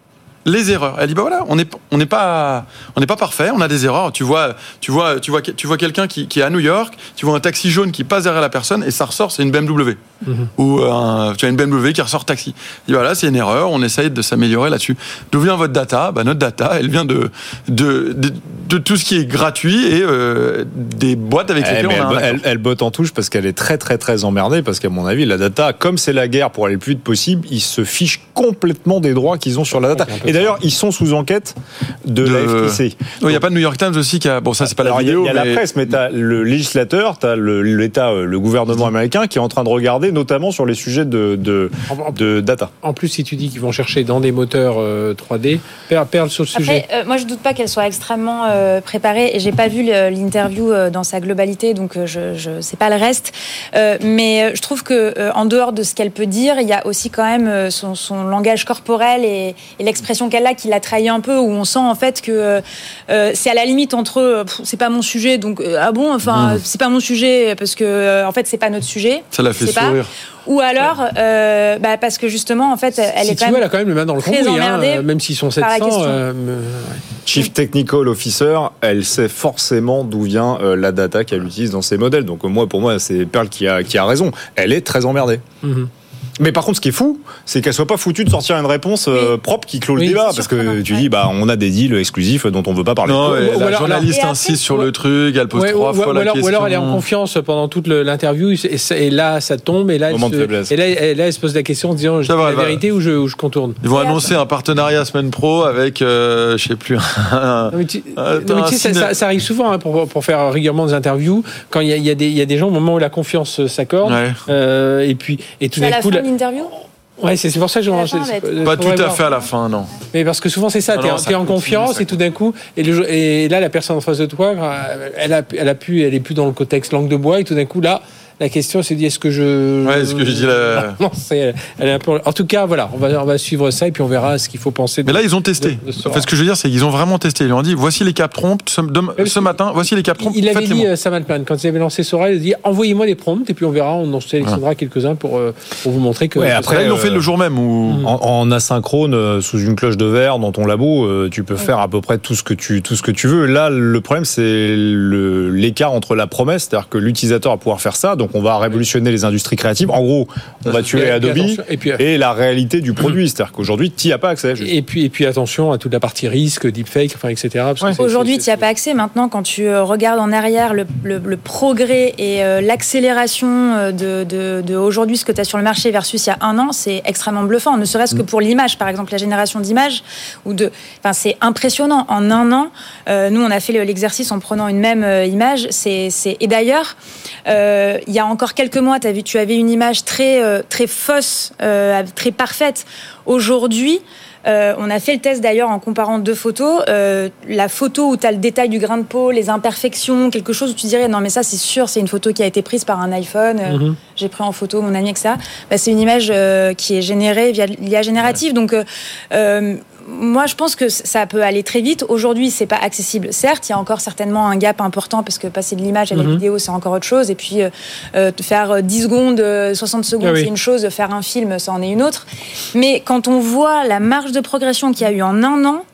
les erreurs. Elle dit bah voilà, on n'est on n'est pas on n'est pas parfait, on a des erreurs. Tu vois tu vois tu vois tu vois quelqu'un qui, qui est à New York, tu vois un taxi jaune qui passe derrière la personne et ça ressort c'est une B M W. Mm-hmm. Ou un, tu as une B M W qui ressort taxi. Il dit voilà, c'est une erreur, on essaye de s'améliorer là-dessus. D'où vient votre data? Bah notre data, elle vient de de de, de tout ce qui est gratuit et euh, des boîtes avec lesquelles eh, on a un elle, elle, elle botte en touche parce qu'elle est très très très emmerdée parce qu'à mon avis la data, comme c'est la guerre pour aller le plus vite possible, ils se fichent complètement des droits qu'ils ont sur la data. Et d'ailleurs, ils sont sous enquête de, de... la F T C. Il n'y a pas de New York Times aussi qui a... Bon, ça, c'est pas alors, la vidéo, Il y a, y a mais... la presse, mais tu as le législateur, tu as le, l'État, le gouvernement américain qui est en train de regarder, notamment sur les sujets de, de, de data. En plus, si tu dis qu'ils vont chercher dans des moteurs euh, trois D, perle sur le Après, sujet. Euh, moi, je doute pas qu'elle soit extrêmement euh, préparée et j'ai pas vu le, l'interview euh, dans sa globalité, donc euh, je, je sais pas le reste. Euh, mais je trouve que euh, en dehors de ce qu'elle peut dire, il y a aussi quand même euh, son, son langage corporel et, et l'expression qu'elle a qui l'a trahi un peu, où on sent en fait que euh, c'est à la limite entre euh, pff, c'est pas mon sujet, donc euh, ah bon, enfin mmh. c'est pas mon sujet parce que euh, en fait c'est pas notre sujet. Ça l'a fait sourire. Pas. Ou alors, euh, bah parce que justement, en fait, elle si est tu quand veux, même elle a quand même le main dans le cambouis, hein, même s'ils sont sept cents. Euh, Chief Technical Officer, elle sait forcément d'où vient euh, la data qu'elle utilise dans ses modèles. Donc moi, pour moi, c'est Perle qui a qui a raison. Elle est très emmerdée. Mmh. Mais par contre, ce qui est fou, c'est qu'elle soit pas foutue de sortir une réponse euh, oui. propre qui clôt le oui, débat, parce que tu ouais. dis, bah, on a des deals exclusifs dont on veut pas parler. Non, ou, ou la alors, journaliste alors, insiste sur le truc, elle pose ouais, trois ou, fois ou la alors, question. Ou alors elle est en confiance pendant toute le, l'interview, et, et là, ça tombe, et là, elle se, et là, et là, elle se pose la question en disant, je dis la vérité ou je, ou je contourne. Ils vont et annoncer après. un partenariat semaine pro avec, euh, je sais plus. non, mais tu, euh, non, mais tu sais, ça, ça, ça arrive souvent hein, pour, pour faire régulièrement des interviews, quand il y a, il y a des, il y a des gens au moment où la confiance s'accorde, ouais. euh, et puis, et tout d'un coup. C'est à la fin de l'interview. Ouais, c'est, c'est pour ça que je range. Pas tout à fait à la fin, non. Mais parce que souvent c'est ça, t'es, non, t'es en confiance et tout d'un coup, et, le, et là la personne en face de toi, elle a, elle a pu, elle est plus dans le contexte langue de bois et tout d'un coup là. La question, c'est dit, est-ce que je... Ouais, est-ce que je dis la... Non, c'est, elle est un peu... En tout cas, voilà, on va, on va suivre ça et puis on verra ce qu'il faut penser. De, Mais là, ils ont testé. De, de ce, en fait, ce que je veux dire, c'est qu'ils ont vraiment testé. Ils lui ont dit, voici les cap prompts ce, de, ce matin, voici les cap prompts. Il avait dit, Sam Altman, quand il avait lancé Sora, il a dit, envoyez-moi des prompts et puis on verra, on en sélectionnera ouais. quelques-uns pour, pour vous montrer que... Ouais, après, là, ils l'ont fait le jour même. Où... En, en asynchrone, sous une cloche de verre, dans ton labo, tu peux ouais. faire à peu près tout ce que tu, tout ce que tu veux. Là, le problème, c'est le, l'écart entre la promesse, c'est-à-dire que l'utilisateur va pouvoir faire ça, donc on va révolutionner les industries créatives. En gros, on va tuer Adobe et, puis, et la réalité du produit, c'est-à-dire qu'aujourd'hui, tu n'y as pas accès. Juste. Et puis, et puis attention à toute la partie risque, deepfake, enfin, et cetera. Ouais. Aujourd'hui, tu n'y as pas accès. Maintenant, quand tu regardes en arrière le, le, le progrès et euh, l'accélération de, de, de aujourd'hui, ce que tu as sur le marché versus il y a un an, c'est extrêmement bluffant. Ne serait-ce que pour l'image, par exemple, la génération d'images, ou de, enfin, c'est impressionnant. En un an, euh, nous, on a fait l'exercice en prenant une même image. C'est, c'est... Et d'ailleurs, euh, il y a encore quelques mois, Vu, tu avais une image très, euh, très fausse, euh, très parfaite. Aujourd'hui, euh, on a fait le test d'ailleurs en comparant deux photos. Euh, la photo où tu as le détail du grain de peau, les imperfections, quelque chose où tu dirais non mais ça c'est sûr, c'est une photo qui a été prise par un iPhone. Euh, mm-hmm. J'ai pris en photo mon ami avec ça. Bah, c'est une image euh, qui est générée via l'I A générative. Donc euh, euh, moi, je pense que ça peut aller très vite. Aujourd'hui, c'est pas accessible. Certes, il y a encore certainement un gap important parce que passer de l'image à la mm-hmm. vidéo, c'est encore autre chose. Et puis, euh, faire dix secondes, soixante secondes, ah oui. c'est une chose. Faire un film, ça en est une autre. Mais quand on voit la marge de progression qu'il y a eu en un an,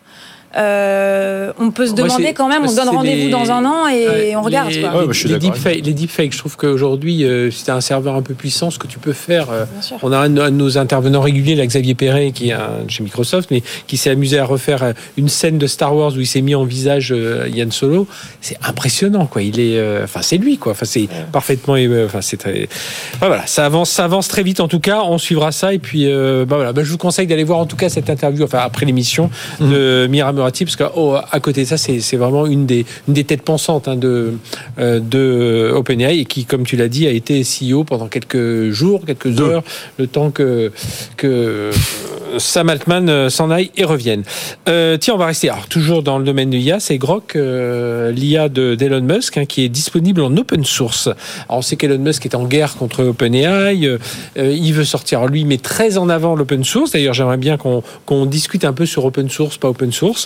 Euh, on peut se demander Moi, quand même, on se donne rendez-vous les... dans un an et ouais, on regarde. Les, quoi. Ouais, les, les, deepfakes, les deepfakes, je trouve qu'aujourd'hui, euh, si tu as un serveur un peu puissant, ce que tu peux faire, euh, on a un, un de nos intervenants réguliers, là, Xavier Perret, qui est un, chez Microsoft, mais qui s'est amusé à refaire une scène de Star Wars où il s'est mis en visage euh, Yann Solo. C'est impressionnant, quoi. Il est, enfin, euh, c'est lui, quoi. Enfin, c'est ouais. parfaitement, enfin, c'est très. Enfin, voilà, ça avance, ça avance très vite. En tout cas, on suivra ça et puis, euh, bah voilà, bah, je vous conseille d'aller voir en tout cas cette interview, enfin après l'émission mmh. de Mira Murati, parce que oh, à côté de ça, c'est, c'est vraiment une des, une des têtes pensantes hein, de, euh, de OpenAI et qui, comme tu l'as dit, a été C E O pendant quelques jours, quelques Deux. heures, le temps que, que Sam Altman s'en aille et revienne. Euh, tiens, on va rester alors, toujours dans le domaine de l'I A, c'est Grok, euh, l'I A de, d'Elon Musk, hein, qui est disponible en open source. Alors, on sait qu'Elon Musk est en guerre contre OpenAI, euh, il veut sortir, lui, met très en avant l'open source. D'ailleurs, j'aimerais bien qu'on, qu'on discute un peu sur open source, pas open source.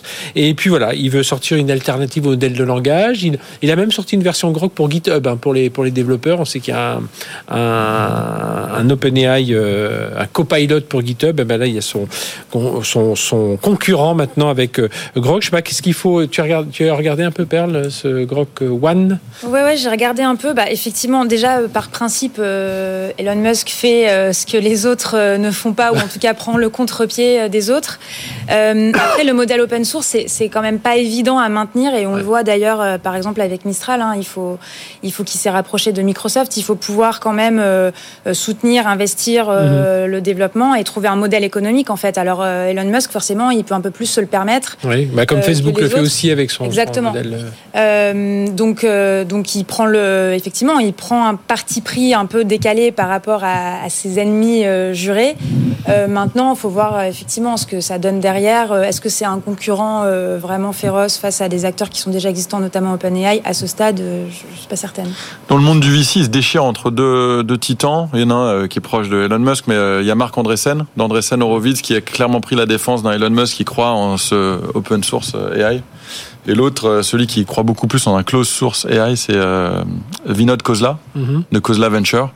Et puis voilà, il veut sortir une alternative au modèle de langage. Il, il a même sorti une version Grok pour GitHub, hein, pour les pour les développeurs. On sait qu'il y a un, un, un OpenAI, euh, un copilot pour GitHub. Et ben là, il y a son son, son concurrent maintenant avec euh, Grok. Je sais pas, qu'est-ce qu'il faut. Tu as regardé, tu as regardé un peu, Perle, ce Grok One? Ouais, ouais, j'ai regardé un peu. Bah, effectivement, déjà par principe, euh, Elon Musk fait euh, ce que les autres euh, ne font pas, ou en tout cas prend le contre-pied euh, des autres. Euh, après, le modèle open source, c'est, c'est quand même pas évident à maintenir, et on ouais. le voit d'ailleurs, euh, par exemple avec Mistral. Hein, il faut, il faut qu'il s'est rapproché de Microsoft. Il faut pouvoir quand même euh, soutenir, investir euh, mm-hmm. le développement et trouver un modèle économique en fait. Alors euh, Elon Musk, forcément, il peut un peu plus se le permettre. Oui, bah, comme euh, Facebook le fait aussi avec son, Exactement. son modèle. Euh, donc, euh, donc il prend le, effectivement, il prend un parti pris un peu décalé par rapport à, à ses ennemis euh, jurés. Euh, maintenant, il faut voir effectivement ce que ça donne derrière. Est-ce que c'est un concurrent euh, vraiment féroce face à des acteurs qui sont déjà existants, notamment OpenAI? À ce stade, euh, je ne suis pas certaine. Dans le monde du V C, il se déchire entre deux, deux titans. Il y en a un euh, qui est proche de Elon Musk, mais euh, il y a Marc Andreessen, d'Andreessen Horowitz, qui a clairement pris la défense d'un Elon Musk qui croit en ce open source A I. Et l'autre, celui qui croit beaucoup plus en un closed source A I, c'est euh, Vinod Khosla, mm-hmm. de Khosla Venture.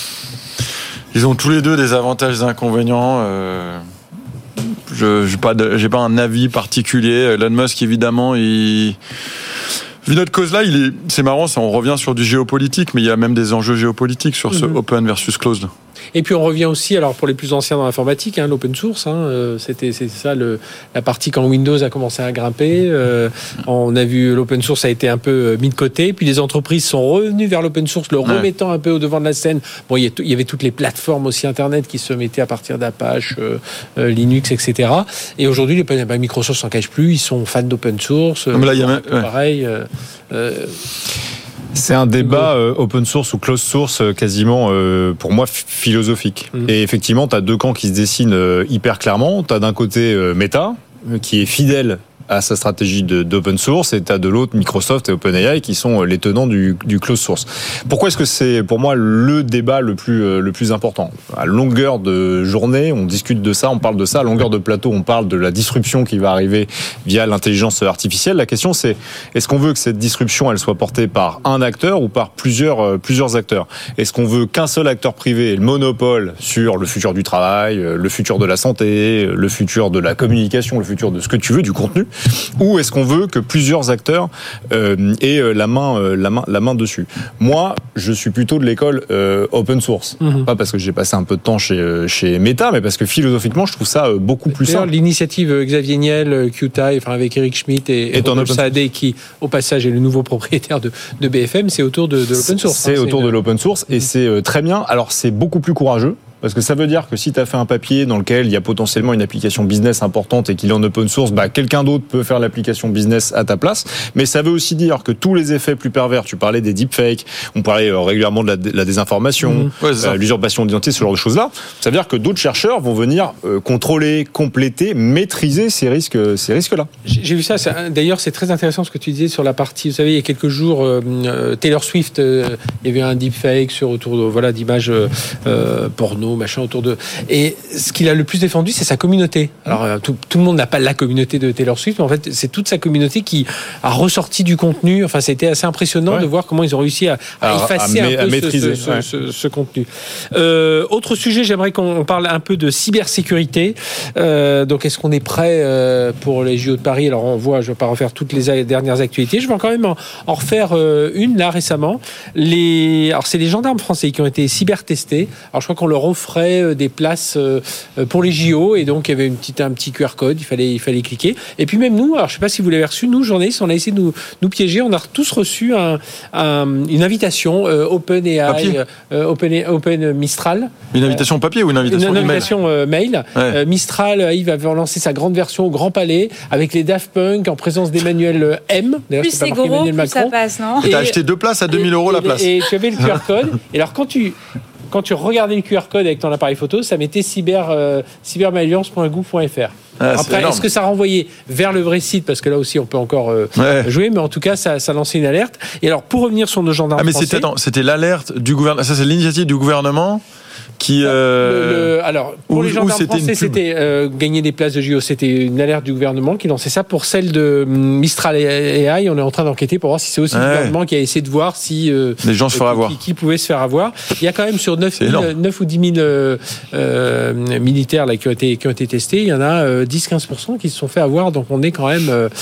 Ils ont tous les deux des avantages et des inconvénients. Euh, je n'ai pas, de, j'ai pas un avis particulier. Elon Musk, évidemment, il... Vinod Khosla, il est, c'est marrant, ça, on revient sur du géopolitique, mais il y a même des enjeux géopolitiques sur ce mm-hmm. open versus closed. Et puis on revient aussi, alors pour les plus anciens dans l'informatique, hein, l'open source, hein, euh, c'était c'est ça le, la partie quand Windows a commencé à grimper. Euh, on a vu l'open source a été un peu mis de côté, puis les entreprises sont revenues vers l'open source, le ouais. remettant un peu au devant de la scène. Bon, il y, il y avait toutes les plateformes aussi internet qui se mettaient à partir d'Apache, euh, euh, Linux, et cetera. Et aujourd'hui, les, bah, Microsoft s'en cache plus, ils sont fans d'open source. Mais là, il y a même, ouais. pareil. Euh, euh, C'est un débat euh, open source ou closed source euh, quasiment, euh, pour moi, f- philosophique. Mmh. Et effectivement, tu as deux camps qui se dessinent euh, hyper clairement. Tu as d'un côté euh, Meta, euh, qui est fidèle à sa stratégie de, d'open source, et t'as de l'autre Microsoft et OpenAI qui sont les tenants du, du closed source. Pourquoi est-ce que c'est pour moi le débat le plus le plus important? À longueur de journée, on discute de ça, on parle de ça. À longueur de plateau, on parle de la disruption qui va arriver via l'intelligence artificielle. La question, c'est est-ce qu'on veut que cette disruption elle soit portée par un acteur ou par plusieurs plusieurs acteurs? Est-ce qu'on veut qu'un seul acteur privé ait le monopole sur le futur du travail, le futur de la santé, le futur de la communication, le futur de ce que tu veux, du contenu? Ou est-ce qu'on veut que plusieurs acteurs euh, aient la main, euh, la main, la main dessus? Moi, je suis plutôt de l'école euh, open source. Mm-hmm. Pas parce que j'ai passé un peu de temps chez, chez Meta, mais parce que philosophiquement, je trouve ça beaucoup plus D'ailleurs, simple. L'initiative Xavier Niel, QTI, enfin avec Eric Schmidt et, et Rodolphe Saadé, qui, au passage, est le nouveau propriétaire de, de B F M, c'est autour de, de l'open source. C'est hein, autour c'est une... de l'open source et c'est très bien. Alors, c'est beaucoup plus courageux. Parce que ça veut dire que si tu as fait un papier dans lequel il y a potentiellement une application business importante et qu'il est en open source, bah quelqu'un d'autre peut faire l'application business à ta place. Mais ça veut aussi dire que tous les effets plus pervers, tu parlais des deepfakes, on parlait régulièrement de la, de la désinformation, mmh. ouais, euh, l'usurpation d'identité, ce genre de choses-là. Ça veut dire que d'autres chercheurs vont venir euh, contrôler, compléter, maîtriser ces risques, ces risques-là. J'ai, j'ai vu ça. C'est, d'ailleurs, c'est très intéressant ce que tu disais sur la partie. Vous savez, il y a quelques jours, euh, Taylor Swift, euh, il y avait un deepfake sur autour de, voilà, d'images euh, porno. Machin autour de. Et ce qu'il a le plus défendu, c'est sa communauté. Alors, tout, tout le monde n'a pas la communauté de Taylor Swift, mais en fait, c'est toute sa communauté qui a ressorti du contenu. Enfin, c'était assez impressionnant ouais. de voir comment ils ont réussi à, à Alors, effacer à, à un peu ce, ce, ce, ouais. ce, ce contenu. Euh, autre sujet, j'aimerais qu'on parle un peu de cybersécurité. Euh, donc, est-ce qu'on est prêt euh, pour les J O de Paris? Alors, on voit, je ne vais pas refaire toutes les dernières actualités. Je vais quand même en, en refaire euh, une, là, récemment. Les... Alors, c'est les gendarmes français qui ont été cyber-testés. Alors, je crois qu'on leur offrait des places pour les J O et donc il y avait une petite, un petit Q R code, il fallait, il fallait cliquer. Et puis même nous, alors je ne sais pas si vous l'avez reçu, nous journalistes, on a essayé de nous, nous piéger, on a tous reçu un, un, une invitation euh, OpenAI, euh, Open, Open Mistral. Une invitation papier ou une invitation Une, une mail invitation euh, mail. Ouais. Euh, Mistral, il va lancer sa grande version au Grand Palais avec les Daft Punk en présence d'Emmanuel M. D'ailleurs, plus c'est, c'est gros, plus Macron. Ça passe, non? Et t'as acheté deux places à deux mille euros la place. Et, et tu avais le Q R code. Et alors quand tu Quand tu regardais le Q R code avec ton appareil photo, ça mettait cyber, euh, cybermalliance point gouv point f r. Ah, Après, est-ce que ça renvoyait vers le vrai site? Parce que là aussi, on peut encore euh, ouais. jouer, mais en tout cas, ça, ça lançait une alerte. Et alors, pour revenir sur nos gendarmes ah, mais français... C'était, attends, c'était l'alerte du gouvernement. Ça, c'est l'initiative du gouvernement qui... Euh... Le, le, alors, pour où, les gendarmes c'était français, c'était euh, gagner des places de J O. C'était une alerte du gouvernement qui lançait ça. Pour celle de Mistral A I, on est en train d'enquêter pour voir si c'est aussi ouais. le gouvernement qui a essayé de voir si... Euh, les gens se feraient euh, avoir. Qui, qui pouvaient se faire avoir. Il y a quand même sur neuf ou dix mille euh, euh, militaires là, qui, ont été, qui ont été testés, il y en a euh, dix à quinze pour cent qui se sont fait avoir. Donc on est quand même... Euh,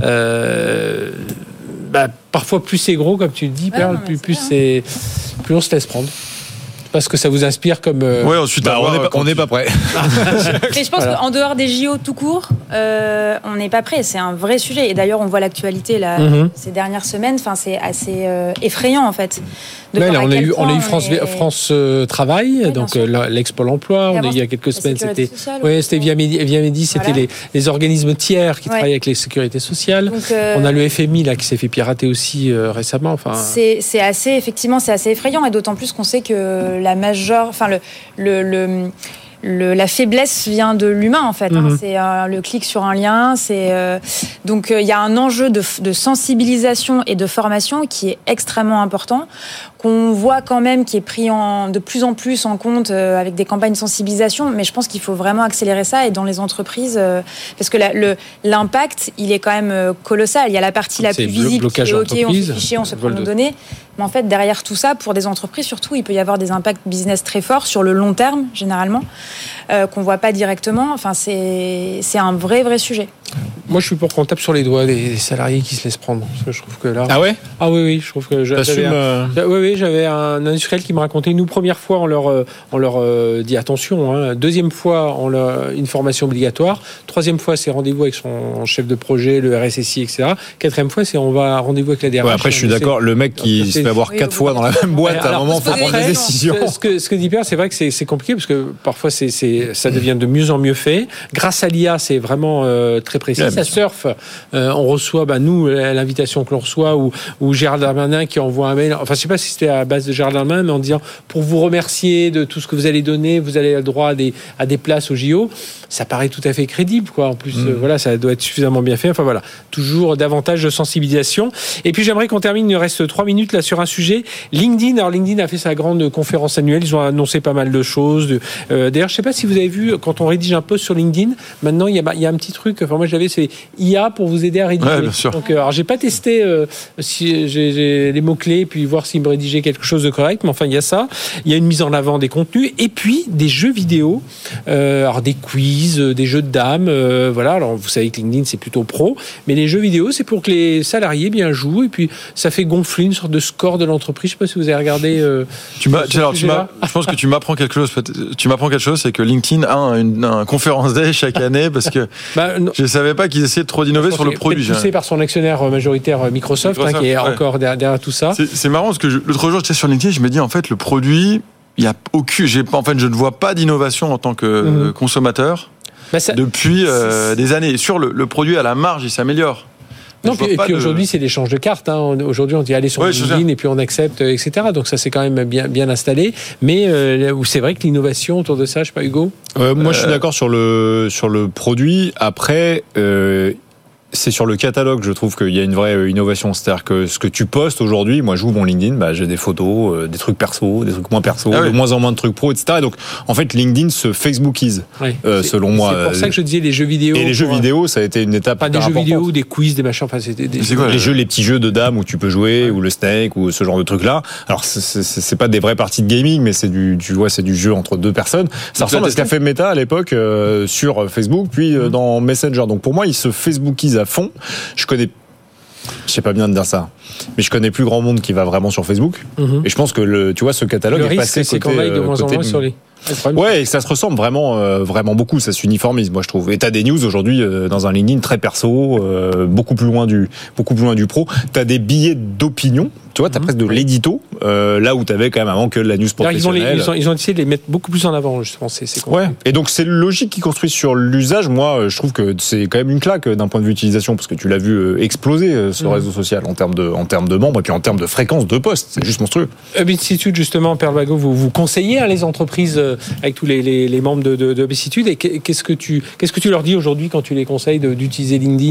euh, bah, parfois plus c'est gros, comme tu le dis, ouais, Perle, non, plus, c'est plus, c'est, plus on se laisse prendre. Parce que ça vous inspire comme... Euh... Oui, ensuite, bah, on n'est pas, on n'est pas prêt. Mais je pense voilà. qu'en dehors des J O tout court, euh, on n'est pas prêt. C'est un vrai sujet. Et d'ailleurs, on voit l'actualité là, mm-hmm. ces dernières semaines. Enfin, c'est assez euh, effrayant, en fait. Là, là, on, a eu, on a eu France, est... France euh, Travail, oui, donc euh, l'ex-Pôle emploi. On a, il y a quelques semaines, c'était, ouais, c'était via Medi, via Medi c'était voilà. les, les organismes tiers qui ouais. travaillent avec les sécurités sociales. Donc, euh... On a le F M I là, qui s'est fait pirater aussi euh, récemment. Enfin... C'est, c'est assez, effectivement, c'est assez effrayant. Et d'autant plus qu'on sait que la majeure, enfin le, le, le, le, la faiblesse vient de l'humain en fait. Mm-hmm. Hein. C'est euh, le clic sur un lien. C'est euh, donc il euh, y a un enjeu de, de sensibilisation et de formation qui est extrêmement important, qu'on voit quand même qui est pris en, de plus en plus en compte euh, avec des campagnes de sensibilisation. Mais je pense qu'il faut vraiment accélérer ça et dans les entreprises euh, parce que la, le, l'impact il est quand même euh, colossal. Il y a la partie la c'est plus visible qui est ok, on se fichier, on se prend de... nos données. Mais en fait, derrière tout ça, pour des entreprises surtout, il peut y avoir des impacts business très forts sur le long terme, généralement, euh, qu'on ne voit pas directement. Enfin, c'est, c'est un vrai, vrai sujet. Moi, je suis pour qu'on tape sur les doigts des salariés qui se laissent prendre. Parce que je trouve que là... Ah ouais Ah oui, oui, je trouve que... J'avais un, euh... oui, oui, j'avais un industriel qui me racontait, nous, première fois, on leur, on leur euh, dit attention. Hein. Deuxième fois, on leur, une formation obligatoire. Troisième fois, c'est rendez-vous avec son chef de projet, le R S S I, et cetera. Quatrième fois, c'est on va rendez-vous avec la D R H. Ouais, après, je suis d'accord. Le mec qui se fait avoir oui, quatre fois dans la même boîte, alors, à un moment, il faut prendre des décisions. Ce que, ce que dit Pierre, c'est vrai que c'est, c'est compliqué parce que parfois, c'est, c'est, ça devient de mieux en mieux fait. Grâce à l'I A, c'est vraiment euh, très précis. Ouais, ça surfe. Euh, on reçoit, bah, nous, l'invitation que l'on reçoit ou, ou Gérald Darmanin qui envoie un mail. Enfin, je sais pas si c'était à base de Gérald Darmanin, mais en disant pour vous remercier de tout ce que vous allez donner, vous allez le droit à des, à des places au J O. Ça paraît tout à fait crédible, quoi. En plus, mmh. euh, voilà, ça doit être suffisamment bien fait. Enfin, voilà. Toujours davantage de sensibilisation. Et puis, j'aimerais qu'on termine. Il reste trois minutes là sur un sujet. LinkedIn. Alors, LinkedIn a fait sa grande conférence annuelle. Ils ont annoncé pas mal de choses. De, euh, d'ailleurs, je sais pas si vous avez vu, quand on rédige un post sur LinkedIn, maintenant, il y a, il y a un petit truc. Enfin, moi, j'avais, c'est I A pour vous aider à rédiger. Ouais, bien sûr. Donc, euh, alors, j'ai pas testé euh, si j'ai, j'ai les mots-clés, puis voir s'il me rédigeait quelque chose de correct. Mais enfin, il y a ça. Il y a une mise en avant des contenus. Et puis, des jeux vidéo. Euh, alors, des quiz, des jeux de dames. Euh, voilà. Alors, vous savez que LinkedIn, c'est plutôt pro. Mais les jeux vidéo, c'est pour que les salariés bien jouent. Et puis, ça fait gonfler une sorte de score de l'entreprise. Je sais pas si vous avez regardé. Euh, tu m'as, tu, alors, tu m'as, je pense que tu m'apprends quelque chose. Tu m'apprends quelque chose, c'est que LinkedIn a une, un conférence day chaque année parce que bah, je savais pas qu'ils essayaient trop d'innover sur le produit. Poussé par son actionnaire majoritaire Microsoft, Microsoft hein, qui est ouais. encore derrière, derrière tout ça. C'est, c'est marrant parce que je, l'autre jour, j'étais sur LinkedIn, je me dis en fait le produit, il y a aucune, j'ai, en fait, je ne vois pas d'innovation en tant que mm-hmm. consommateur bah ça, depuis euh, des années. Sur le, le produit à la marge, il s'améliore. Non, puis, et puis de... aujourd'hui, c'est l'échange de cartes. Hein. Aujourd'hui, on dit aller sur ouais, LinkedIn et puis on accepte, et cetera. Donc ça, c'est quand même bien, bien installé. Mais euh, c'est vrai que l'innovation autour de ça, je sais pas, Hugo. Euh, moi, euh... je suis d'accord sur le sur le produit. Après. Euh... C'est sur le catalogue, je trouve qu'il y a une vraie innovation. C'est-à-dire que ce que tu postes aujourd'hui, moi j'ouvre mon LinkedIn, bah, j'ai des photos, euh, des trucs perso, des trucs moins perso, ah oui. de moins en moins de trucs pro, et cetera. Et donc, en fait, LinkedIn se Facebookise, oui. euh, selon c'est, moi. C'est pour ça que je disais les jeux vidéo. Et les jeux vidéo, ça a été une étape. Pas des jeux importante. Vidéo, des quiz, des machins. Enfin, c'était des. C'est quoi, les jeux, les petits jeux de dames où tu peux jouer, ouais. ou le Snake, ou ce genre de trucs-là. Alors, c'est, c'est, c'est pas des vraies parties de gaming, mais c'est du, tu vois, c'est du jeu entre deux personnes. Ça ressemble à ce qu'a fait Meta à l'époque euh, sur Facebook, puis euh, dans Messenger. Donc pour moi, il se Facebookise à fond. Je connais, je sais pas bien de dire ça, mais je connais plus grand monde qui va vraiment sur Facebook. Mm-hmm. Et je pense que le, tu vois, ce catalogue le est risque, passé c'est côté, qu'on aille de moins côté en moins sur les. Ouais, et ça se ressemble vraiment, euh, vraiment beaucoup. Ça s'uniformise, moi je trouve. Et t'as des news aujourd'hui euh, dans un LinkedIn très perso, euh, beaucoup plus loin du, beaucoup plus loin du pro. T'as des billets d'opinion. Tu vois, t'as mmh. presque de l'édito, euh, là où t'avais quand même avant que la news professionnelle. Ils ont, les, ils, ont, ils ont essayé de les mettre beaucoup plus en avant, justement. C'est, c'est ouais. Et donc c'est logique qu'ils construisent sur l'usage. Moi, je trouve que c'est quand même une claque d'un point de vue utilisation, parce que tu l'as vu exploser ce mmh. réseau social en termes de, en termes de membres et puis en termes de fréquence de posts. C'est juste monstrueux. Ubinstitute, justement, Perle Bagot, vous, vous conseillez hein, les entreprises euh, avec tous les, les, les membres de, de, de Bécitude. Et qu'est-ce que tu, qu'est-ce que tu leur dis aujourd'hui quand tu les conseilles de, d'utiliser LinkedIn ?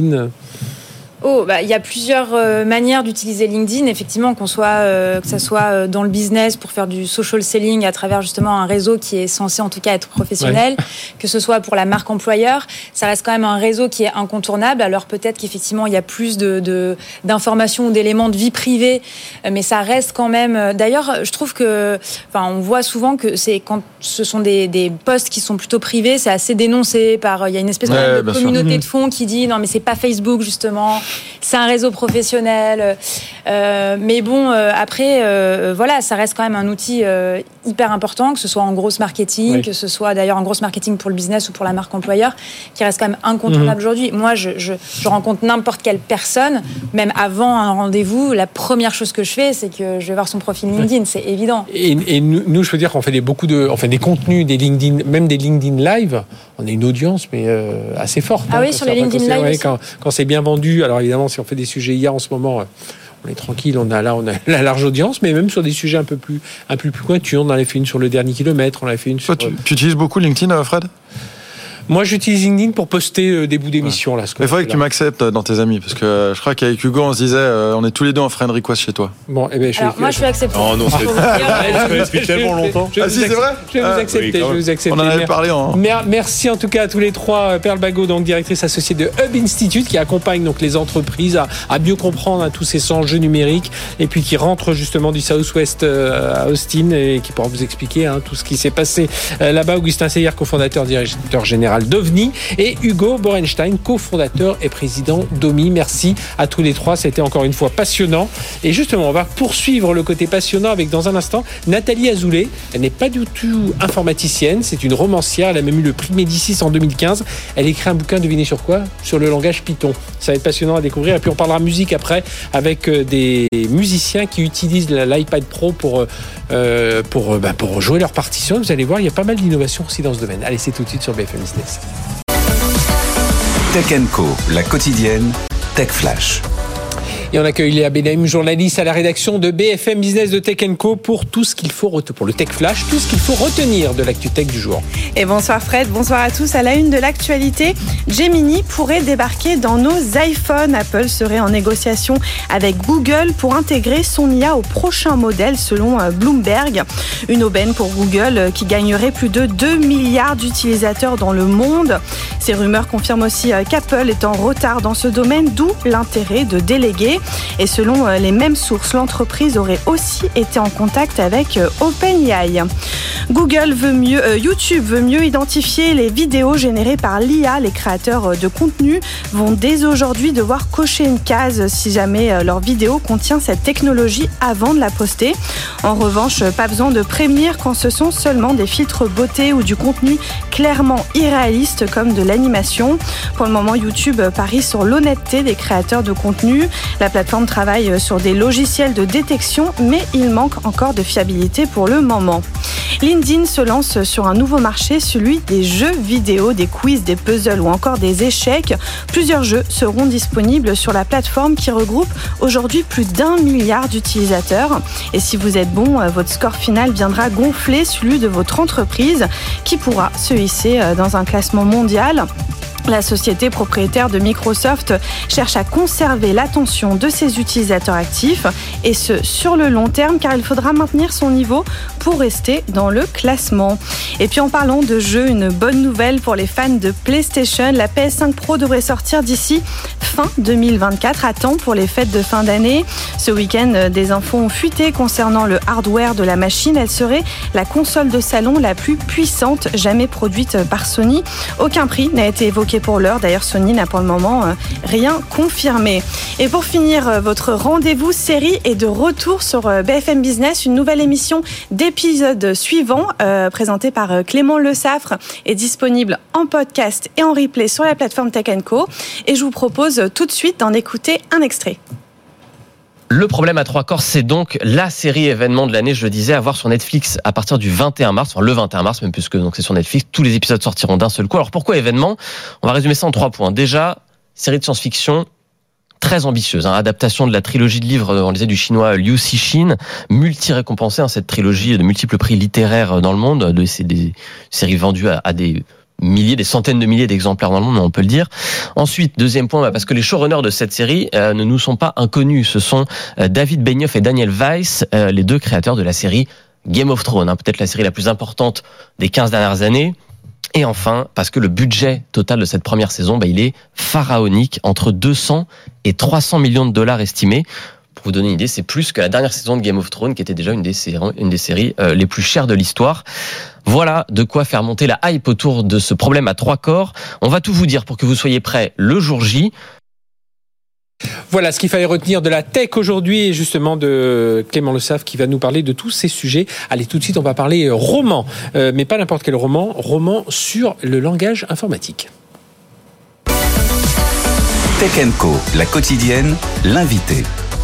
Oh, bah, il y a plusieurs euh, manières d'utiliser LinkedIn. Effectivement, qu'on soit, euh, que ça soit euh, dans le business pour faire du social selling à travers justement un réseau qui est censé en tout cas être professionnel, ouais. que ce soit pour la marque employeur, ça reste quand même un réseau qui est incontournable. Alors peut-être qu'effectivement il y a plus de, de d'informations ou d'éléments de vie privée, mais ça reste quand même. D'ailleurs, je trouve que, enfin, on voit souvent que c'est quand ce sont des, des posts qui sont plutôt privés, c'est assez dénoncé par. Il y a une espèce ouais, de communauté sûr. de fond qui dit non mais c'est pas Facebook justement. C'est un réseau professionnel, euh, mais bon, euh, après, euh, voilà, ça reste quand même un outil euh, hyper important, que ce soit en grosse marketing, oui. que ce soit d'ailleurs en grosse marketing pour le business ou pour la marque employeur, qui reste quand même incontournable mmh. aujourd'hui. Moi, je, je, je rencontre n'importe quelle personne, même avant un rendez-vous, la première chose que je fais, c'est que je vais voir son profil LinkedIn, oui. c'est évident. Et, et nous, nous, je veux dire qu'on fait des, beaucoup de, on fait des contenus, des LinkedIn, même des LinkedIn Live, on a une audience, mais euh, assez forte. Ah hein, oui, sur les LinkedIn Live ouais, quand, quand c'est bien vendu, alors évidemment, si on fait des sujets I A en ce moment, on est tranquille, on a là, on a la large audience, mais même sur des sujets un peu plus, un peu plus pointus, on en avait fait une sur le dernier kilomètre, on avait fait une sur. Toi, tu, tu utilises beaucoup LinkedIn, Fred ? Moi, j'utilise LinkedIn pour poster des bouts d'émissions. Ouais. Il faudrait que tu m'acceptes dans tes amis, parce que je crois qu'avec Hugo, on se disait, euh, on est tous les deux en friend request chez toi. Bon, eh ben, je Alors, moi, je suis accepté. Oh non, c'est depuis tellement longtemps. Ah si, c'est vrai. Je vais vous accepter. Je vais vous accepter. On en avait parlé. En... Merci en tout cas à tous les trois. Perle Bagot, donc directrice associée de Hub Institute, qui accompagne donc les entreprises à, à mieux comprendre hein, tous ces enjeux numériques, et puis qui rentre justement du Southwest euh, à Austin et qui pourra vous expliquer hein, tout ce qui s'est passé euh, là-bas. Augustin Seyer, cofondateur, directeur général d'OVNI. Et Hugo Borenstein, cofondateur et président d'Omi. Merci à tous les trois, c'était encore une fois passionnant. Et justement, on va poursuivre le côté passionnant avec, dans un instant, Nathalie Azoulay. Elle n'est pas du tout informaticienne, c'est une romancière. Elle a même eu le prix Médicis en deux mille quinze. Elle écrit un bouquin, devinez sur quoi ? Sur le langage Python. Ça va être passionnant à découvrir. Et puis on parlera musique après avec des musiciens qui utilisent l'iPad Pro pour, euh, pour, bah, pour jouer leurs partitions. Vous allez voir, il y a pas mal d'innovations aussi dans ce domaine. Allez, c'est tout de suite sur B F M Business. Tech and Co, la quotidienne, Tech Flash. Et on accueille Léa Benaïm, journaliste à la rédaction de B F M Business de Tech and Co pour tout ce qu'il faut retenir, pour le Tech Flash, tout ce qu'il faut retenir de l'actu tech du jour. Et bonsoir Fred, bonsoir à tous. À la une de l'actualité, Gemini pourrait débarquer dans nos iPhones. Apple serait en négociation avec Google pour intégrer son I A au prochain modèle selon Bloomberg. Une aubaine pour Google qui gagnerait plus de deux milliards d'utilisateurs dans le monde. Ces rumeurs confirment aussi qu'Apple est en retard dans ce domaine, d'où l'intérêt de déléguer. Et selon les mêmes sources, l'entreprise aurait aussi été en contact avec OpenAI. Google veut mieux, euh, YouTube veut mieux identifier les vidéos générées par l'I A. Les créateurs de contenu vont dès aujourd'hui devoir cocher une case si jamais leur vidéo contient cette technologie avant de la poster. En revanche, pas besoin de prévenir quand ce sont seulement des filtres beauté ou du contenu clairement irréaliste comme de l'animation. Pour le moment, YouTube parie sur l'honnêteté des créateurs de contenu. La plateforme travaille sur des logiciels de détection, mais il manque encore de fiabilité pour le moment. LinkedIn se lance sur un nouveau marché, celui des jeux vidéo, des quiz, des puzzles ou encore des échecs. Plusieurs jeux seront disponibles sur la plateforme qui regroupe aujourd'hui plus d'un milliard d'utilisateurs. Et si vous êtes bon, votre score final viendra gonfler celui de votre entreprise qui pourra se hisser dans un classement mondial. La société propriétaire de Microsoft cherche à conserver l'attention de ses utilisateurs actifs et ce sur le long terme car il faudra maintenir son niveau pour rester dans le classement. Et puis en parlant de jeux, une bonne nouvelle pour les fans de PlayStation, la P S cinq Pro devrait sortir d'ici fin deux mille vingt-quatre à temps pour les fêtes de fin d'année. Ce week-end, des infos ont fuité concernant le hardware de la machine. Elle serait la console de salon la plus puissante jamais produite par Sony. Aucun prix n'a été évoqué pour l'heure. D'ailleurs, Sony n'a pour le moment euh, rien confirmé. Et pour finir, euh, votre rendez-vous série est de retour sur euh, B F M Business. Une nouvelle émission d'épisode suivant, euh, présentée par euh, Clément Le Saffre, est disponible en podcast et en replay sur la plateforme Tech and Co. Et je vous propose euh, tout de suite d'en écouter un extrait. Le problème à trois corps, c'est donc la série événement de l'année, je le disais, à voir sur Netflix à partir du vingt et un mars, enfin le vingt et un mars, même puisque donc c'est sur Netflix, tous les épisodes sortiront d'un seul coup. Alors pourquoi événement ? On va résumer ça en trois points. Déjà, série de science-fiction très ambitieuse. Hein. Adaptation de la trilogie de livres, on lisait du chinois Liu Cixin, multi-récompensée, hein, cette trilogie de multiples prix littéraires dans le monde. De, c'est des séries vendues à, à des milliers, des centaines de milliers d'exemplaires dans le monde, on peut le dire. Ensuite, deuxième point, parce que les showrunners de cette série euh, ne nous sont pas inconnus. Ce sont euh, David Benioff et Daniel Weiss, euh, les deux créateurs de la série Game of Thrones, hein, peut-être la série la plus importante des quinze dernières années. Et enfin, parce que le budget total de cette première saison, bah, il est pharaonique, entre deux cents et trois cents millions de dollars estimés. Pour vous donner une idée, c'est plus que la dernière saison de Game of Thrones, qui était déjà une des séries, une des séries euh, les plus chères de l'histoire. Voilà de quoi faire monter la hype autour de ce problème à trois corps. On va tout vous dire pour que vous soyez prêts le jour J. Voilà ce qu'il fallait retenir de la tech aujourd'hui et justement de Clément Le Saff qui va nous parler de tous ces sujets. Allez, tout de suite, on va parler roman, euh, mais pas n'importe quel roman, roman sur le langage informatique. Tech and Co, la quotidienne, l'invité.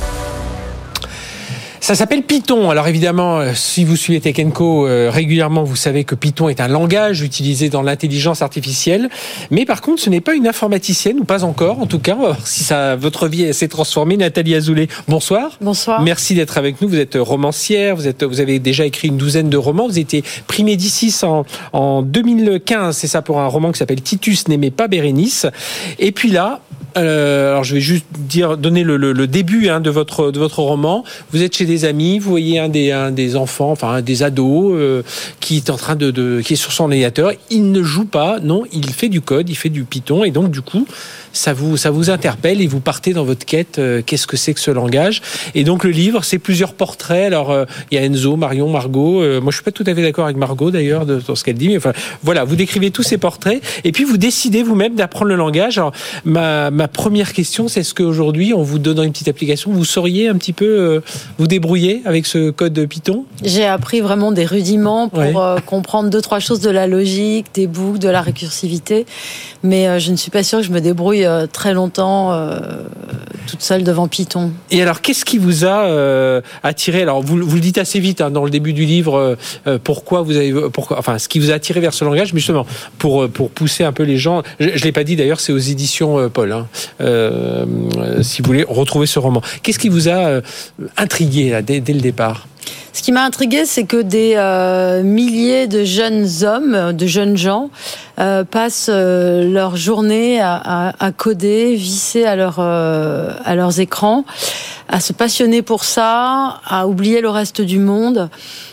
Ça s'appelle Python. Alors évidemment, si vous suivez Tech and Co euh, régulièrement, vous savez que Python est un langage utilisé dans l'intelligence artificielle. Mais par contre, ce n'est pas une informaticienne, ou pas encore. En tout cas, on va voir si ça, votre vie s'est transformée. Nathalie Azoulay, bonsoir. Bonsoir. Merci d'être avec nous. Vous êtes romancière, vous, êtes, vous avez déjà écrit une douzaine de romans. Vous étiez prix Médicis en, en deux mille quinze, c'est ça, pour un roman qui s'appelle Titus n'aimait pas Bérénice. Et puis là, Euh, alors je vais juste dire, donner le, le, le début hein, de votre de votre roman. Vous êtes chez des amis, vous voyez un des un des enfants, enfin un des ados euh, qui est en train de, de qui est sur son ordinateur. Il ne joue pas, non, il fait du code, il fait du Python, et donc du coup ça vous ça vous interpelle et vous partez dans votre quête. Euh, qu'est-ce que c'est que ce langage? Et donc le livre, c'est plusieurs portraits. Alors euh, il y a Enzo, Marion, Margot. Euh, moi je suis pas tout à fait d'accord avec Margot d'ailleurs de, dans ce qu'elle dit, mais enfin voilà, vous décrivez tous ces portraits et puis vous décidez vous-même d'apprendre le langage. Alors ma ma première question, c'est est-ce qu'aujourd'hui, en vous donnant une petite application, vous sauriez un petit peu euh, vous débrouiller avec ce code Python? J'ai appris vraiment des rudiments pour ouais. euh, comprendre deux, trois choses de la logique, des boucles, de la récursivité. Mais euh, je ne suis pas sûre que je me débrouille euh, très longtemps euh, toute seule devant Python. Et alors, qu'est-ce qui vous a euh, attiré? Alors, vous, vous le dites assez vite hein, dans le début du livre, euh, pourquoi vous avez, pourquoi, enfin, ce qui vous a attiré vers ce langage, mais justement, pour, pour pousser un peu les gens. Je ne l'ai pas dit d'ailleurs, c'est aux éditions euh, Paul. Hein. Euh, si vous voulez retrouver ce roman. Qu'est-ce qui vous a euh, intrigué là, dès, dès le départ? Ce qui m'a intrigué, c'est que des euh, milliers de jeunes hommes, de jeunes gens, euh, passent euh, leur journée à, à, à coder, visser à, leur, euh, à leurs écrans, à se passionner pour ça, à oublier le reste du monde.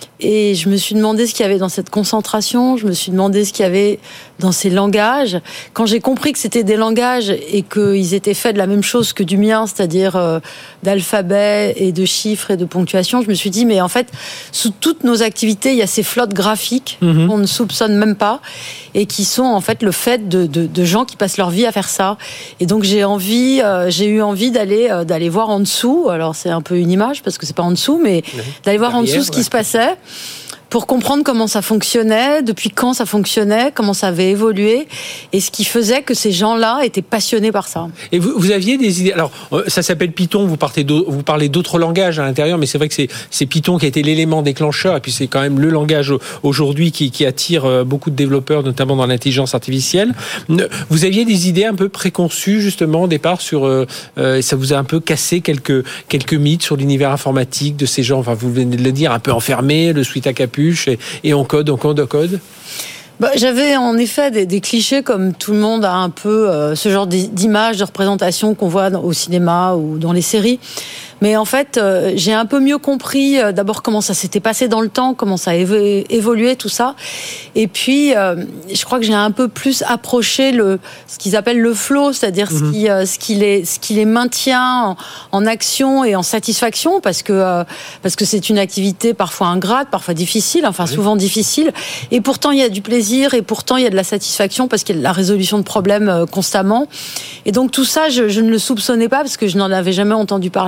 Et je me suis demandé ce qu'il y avait dans cette concentration, je me suis demandé ce qu'il y avait dans ces langages. Quand j'ai compris que c'était des langages et qu'ils étaient faits de la même chose que du mien, c'est-à-dire euh, d'alphabet et de chiffres et de ponctuation, je me suis dit, mais en fait, sous toutes nos activités, il y a ces flottes graphiques mmh. qu'on ne soupçonne même pas et qui sont en fait le fait de, de, de gens qui passent leur vie à faire ça. Et donc j'ai envie, euh, j'ai eu envie d'aller, euh, d'aller voir en dessous. Alors c'est un peu une image parce que c'est pas en dessous, mais mmh. d'aller voir Derrière, en dessous ce qui ouais. se passait, pour comprendre comment ça fonctionnait, depuis quand ça fonctionnait, comment ça avait évolué, et ce qui faisait que ces gens-là étaient passionnés par ça. Et vous, vous aviez des idées. Alors, ça s'appelle Python. Vous partez, vous parlez d'autres langages à l'intérieur, mais c'est vrai que c'est, c'est Python qui a été l'élément déclencheur, et puis c'est quand même le langage aujourd'hui qui, qui attire beaucoup de développeurs, notamment dans l'intelligence artificielle. Vous aviez des idées un peu préconçues justement au départ sur, euh, ça vous a un peu cassé quelques quelques mythes sur l'univers informatique de ces gens. Enfin, vous venez de le dire, un peu enfermés, le suite à capuche. Et, et on code, on code, on code. Bah, j'avais en effet des, des clichés comme tout le monde a un peu euh, ce genre d'images, de représentations qu'on voit dans, au cinéma ou dans les séries. Mais en fait, euh, j'ai un peu mieux compris euh, d'abord comment ça s'était passé dans le temps, comment ça a évo- évolué, tout ça. Et puis, euh, je crois que j'ai un peu plus approché le, ce qu'ils appellent le flow, c'est-à-dire mmh. ce, qui, euh, ce, qui les, ce qui les maintient en, en action et en satisfaction, parce que, euh, parce que c'est une activité parfois ingrate, parfois difficile, enfin oui. souvent difficile. Et pourtant, il y a du plaisir et pourtant, il y a de la satisfaction parce qu'il y a de la résolution de problèmes euh, constamment. Et donc, tout ça, je, je ne le soupçonnais pas parce que je n'en avais jamais entendu parler euh,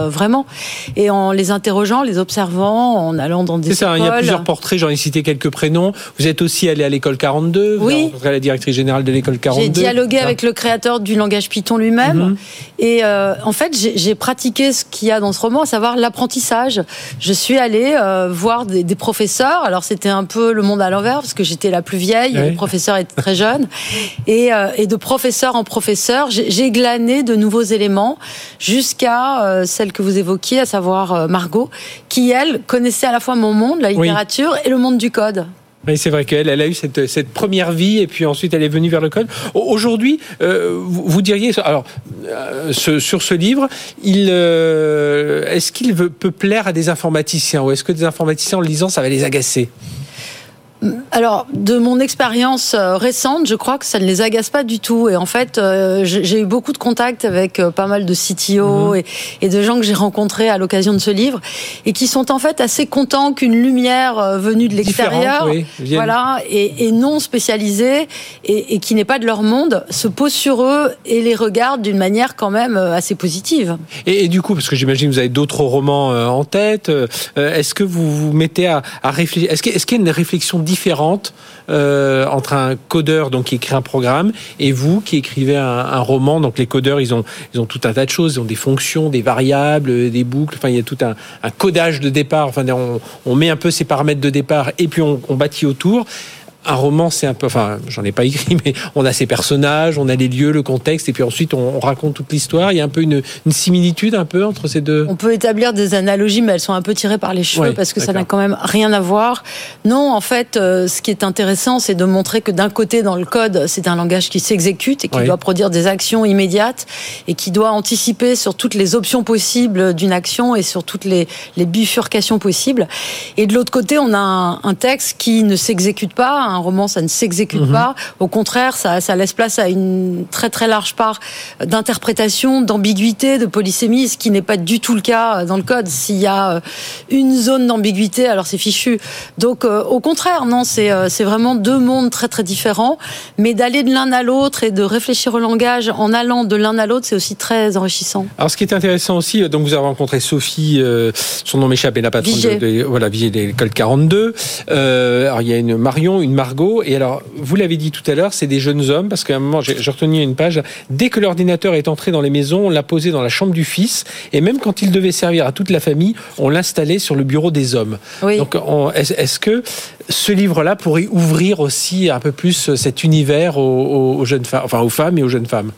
vraiment. Et en les interrogeant, les observant, en allant dans des C'est ça, écoles. Il y a plusieurs portraits, j'en ai cité quelques prénoms. Vous êtes aussi allé à l'école quarante-deux, vous oui. avez rencontré la directrice générale de l'école quarante-deux. J'ai dialogué ah. avec le créateur du langage Python lui-même. Mm-hmm. Et euh, en fait, j'ai, j'ai pratiqué ce qu'il y a dans ce roman, à savoir l'apprentissage. Je suis allée euh, voir des, des professeurs. Alors, c'était un peu le monde à l'envers, parce que j'étais la plus vieille, oui. et les professeurs étaient très jeunes. Et, euh, et de professeur en professeur, j'ai, j'ai glané de nouveaux éléments jusqu'à euh, celle que vous évoquiez, à savoir euh, Margot, qui, elle, connaissait à la fois mon monde, la littérature, oui. et le monde du code. Oui, c'est vrai qu'elle elle a eu cette, cette première vie et puis ensuite elle est venue vers le code. Aujourd'hui, euh, vous, vous diriez, alors euh, ce, sur ce livre, il, euh, est-ce qu'il veut, peut plaire à des informaticiens ou est-ce que des informaticiens en le lisant ça va les agacer ? Alors, de mon expérience récente, je crois que ça ne les agace pas du tout. Et en fait, euh, j'ai eu beaucoup de contacts avec euh, pas mal de C T O mmh. et, et de gens que j'ai rencontrés à l'occasion de ce livre et qui sont en fait assez contents qu'une lumière euh, venue de l'extérieur, oui, voilà, et, et non spécialisée et, et qui n'est pas de leur monde, se pose sur eux et les regarde d'une manière quand même assez positive. Et, et du coup, parce que j'imagine que vous avez d'autres romans euh, en tête, euh, est-ce que vous vous mettez à, à réfléchir, est-ce, que, est-ce qu'il y a une réflexion différente euh, entre un codeur donc qui écrit un programme et vous qui écrivez un, un roman? Donc les codeurs ils ont ils ont tout un tas de choses, ils ont des fonctions, des variables, des boucles. Enfin il y a tout un, un codage de départ. Enfin on, on met un peu ces paramètres de départ et puis on, on bâtit autour. Un roman, c'est un peu, enfin, j'en ai pas écrit, mais on a ses personnages, on a les lieux, le contexte, et puis ensuite on, on raconte toute l'histoire. Il y a un peu une, une similitude un peu entre ces deux. On peut établir des analogies, mais elles sont un peu tirées par les cheveux oui, parce que d'accord. ça n'a quand même rien à voir. Non, en fait, euh, ce qui est intéressant, c'est de montrer que d'un côté, dans le code, c'est un langage qui s'exécute et qui oui. doit produire des actions immédiates et qui doit anticiper sur toutes les options possibles d'une action et sur toutes les, les bifurcations possibles. Et de l'autre côté, on a un, un texte qui ne s'exécute pas. Un roman, ça ne s'exécute mmh. pas. Au contraire, ça, ça laisse place à une très très large part d'interprétation, d'ambiguïté, de polysémie, ce qui n'est pas du tout le cas dans le code. S'il y a une zone d'ambiguïté, alors c'est fichu. Donc, euh, au contraire, non, c'est, euh, c'est vraiment deux mondes très très différents. Mais d'aller de l'un à l'autre et de réfléchir au langage en allant de l'un à l'autre, c'est aussi très enrichissant. Alors, ce qui est intéressant aussi, donc vous avez rencontré Sophie, euh, son nom m'échappe, et la patronne de, de, voilà, Vigier de l'école quarante-deux. Euh, alors, il y a une Marion, une Margot, et alors, vous l'avez dit tout à l'heure, c'est des jeunes hommes, parce qu'à un moment, j'ai, j'ai retenu une page, dès que l'ordinateur est entré dans les maisons, on l'a posé dans la chambre du fils, et même quand il devait servir à toute la famille, on l'installait sur le bureau des hommes. Oui. Donc, on, est-ce, est-ce que ce livre-là pourrait ouvrir aussi un peu plus cet univers aux, aux jeunes femmes, enfin aux femmes et aux jeunes femmes?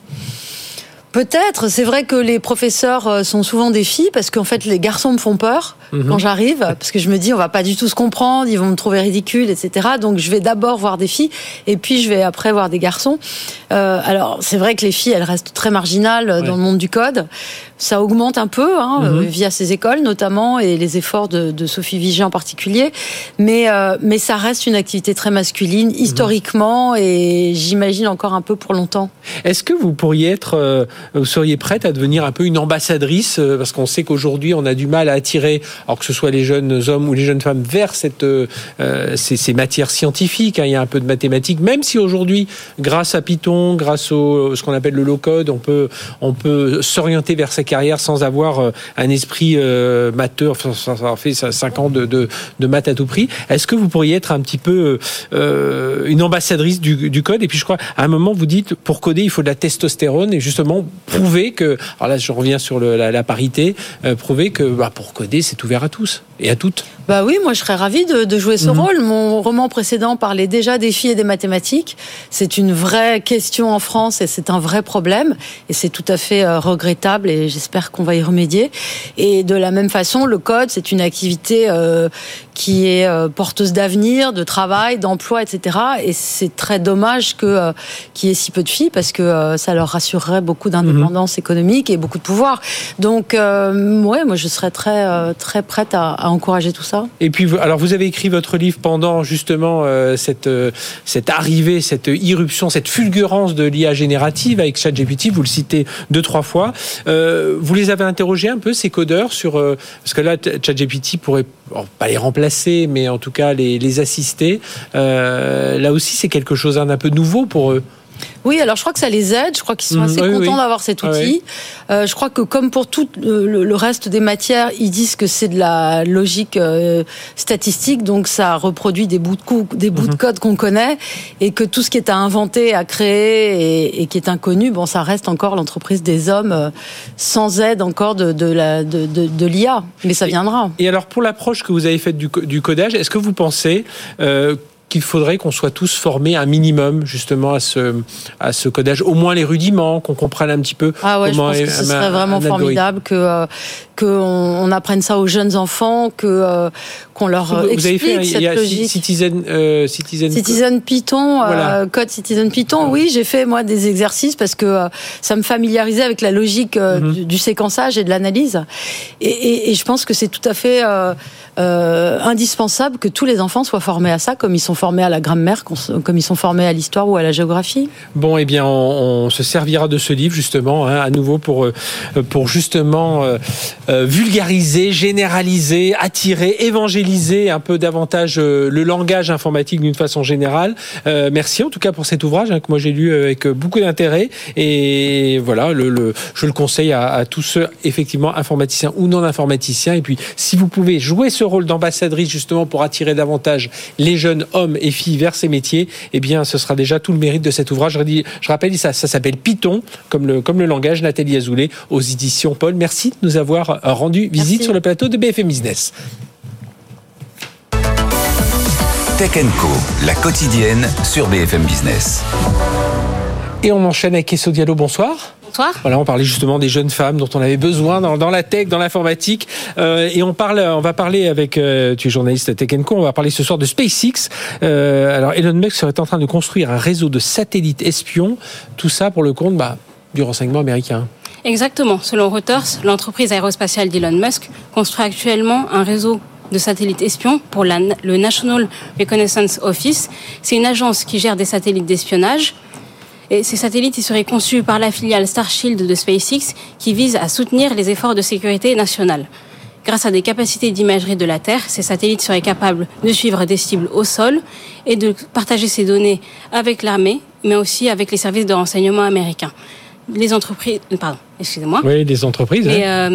Peut-être, c'est vrai que les professeurs sont souvent des filles parce qu'en fait les garçons me font peur mmh. quand j'arrive parce que je me dis on va pas du tout se comprendre, ils vont me trouver ridicule, et cetera. Donc je vais d'abord voir des filles et puis je vais après voir des garçons. Euh, alors c'est vrai que les filles elles restent très marginales ouais. dans le monde du code. Ça augmente un peu hein, mmh. euh, via ces écoles notamment et les efforts de, de Sophie Vigier en particulier, mais euh, mais ça reste une activité très masculine historiquement mmh. et j'imagine encore un peu pour longtemps. Est-ce que vous pourriez être euh, vous seriez prête à devenir un peu une ambassadrice, parce qu'on sait qu'aujourd'hui on a du mal à attirer, alors que ce soit les jeunes hommes ou les jeunes femmes, vers cette, euh, ces, ces matières scientifiques. Hein, il y a un peu de mathématiques, même si aujourd'hui, grâce à Python, grâce au ce qu'on appelle le low-code, on peut, on peut s'orienter vers sa carrière sans avoir un esprit euh, matheux, sans avoir fait cinq ans de, de, de maths à tout prix. Est-ce que vous pourriez être un petit peu euh, une ambassadrice du, du code? Et puis je crois, à un moment, vous dites, pour coder, il faut de la testostérone, et justement, prouver que, alors là je reviens sur le, la, la parité, euh, prouver que bah, pour coder c'est ouvert à tous et à toutes. Bah oui, moi je serais ravie de, de jouer ce mmh. rôle. Mon roman précédent parlait déjà des filles et des mathématiques. C'est une vraie question en France et c'est un vrai problème et c'est tout à fait euh, regrettable et j'espère qu'on va y remédier. Et de la même façon, le code c'est une activité euh, qui est euh, porteuse d'avenir, de travail, d'emploi, et cetera. Et c'est très dommage que euh, qu'il y ait si peu de filles parce que euh, ça leur rassurerait beaucoup d'indépendance mmh. économique et beaucoup de pouvoir. Donc euh, ouais, moi je serais très euh, très prête à, à encourager tout ça. Et puis, alors vous avez écrit votre livre pendant justement euh, cette euh, cette arrivée, cette irruption, cette fulgurance de l'I A générative avec ChatGPT. Vous le citez deux trois fois. Euh, vous les avez interrogés un peu ces codeurs sur euh, parce que là ChatGPT pourrait bon, pas les remplacer, mais en tout cas les les assister. Euh, là aussi, c'est quelque chose d'un peu nouveau pour eux. Oui, alors je crois que ça les aide. Je crois qu'ils sont assez mmh, oui, contents oui. d'avoir cet outil. Oui. Euh, je crois que comme pour tout le, le reste des matières, ils disent que c'est de la logique euh, statistique, donc ça reproduit des bouts de, cou- des bouts mmh. de code qu'on connaît, et que tout ce qui est à inventer, à créer et, et qui est inconnu, bon, ça reste encore l'entreprise des hommes euh, sans aide encore de, de, la, de, de, de l'I A. Mais ça viendra. Et, et alors pour l'approche que vous avez faite du, du codage, est-ce que vous pensez euh, qu'il faudrait qu'on soit tous formés un minimum justement à ce à ce codage, au moins les rudiments, qu'on comprenne un petit peu. Ah ouais, comment je pense que ce serait un, vraiment un formidable que euh, que on, on apprenne ça aux jeunes enfants, que euh, qu'on leur vous, explique vous avez fait, cette il y a logique. Citizen euh, Citizen Citizen Python, voilà. euh, code Citizen Python. Oui, j'ai fait moi des exercices parce que euh, ça me familiarisait avec la logique euh, mm-hmm. du, du séquençage et de l'analyse. Et, et, et je pense que c'est tout à fait euh, euh, indispensable que tous les enfants soient formés à ça, comme ils sont formés à la grammaire, comme ils sont formés à l'histoire ou à la géographie. Bon, eh bien, on, on se servira de ce livre justement, hein, à nouveau pour pour justement euh, euh, vulgariser, généraliser, attirer, évangéliser un peu davantage euh, le langage informatique d'une façon générale. Euh, merci en tout cas pour cet ouvrage hein, que moi j'ai lu avec beaucoup d'intérêt, et voilà, le, le, je le conseille à, à tous ceux effectivement informaticiens ou non informaticiens. Et puis, si vous pouvez jouer ce rôle d'ambassadrice justement pour attirer davantage les jeunes hommes et filles vers ces métiers, eh bien, ce sera déjà tout le mérite de cet ouvrage. Je, redis, je rappelle, ça, ça s'appelle Python, comme le, comme le langage, Nathalie Azoulay, aux éditions Paul. Merci de nous avoir rendu visite Merci. sur le plateau de B F M Business. Tech and Co, la quotidienne sur B F M Business. Et on enchaîne avec Esso Diallo, bonsoir. Bonsoir. Voilà, on parlait justement des jeunes femmes dont on avait besoin dans, dans la tech, dans l'informatique, euh, et on parle, on va parler avec, euh, tu es journaliste Tech and Co, on va parler ce soir de SpaceX. Euh, alors Elon Musk serait en train de construire un réseau de satellites espions, tout ça pour le compte bah, du renseignement américain. Exactement. Selon Reuters, l'entreprise aérospatiale d'Elon Musk construit actuellement un réseau de satellites espions pour la, le National Reconnaissance Office. C'est une agence qui gère des satellites d'espionnage. Et ces satellites ils seraient conçus par la filiale Starshield de SpaceX qui vise à soutenir les efforts de sécurité nationale. Grâce à des capacités d'imagerie de la Terre, ces satellites seraient capables de suivre des cibles au sol et de partager ces données avec l'armée, mais aussi avec les services de renseignement américains. Les entreprises... Pardon, excusez-moi. Oui, les entreprises. Et, hein. euh,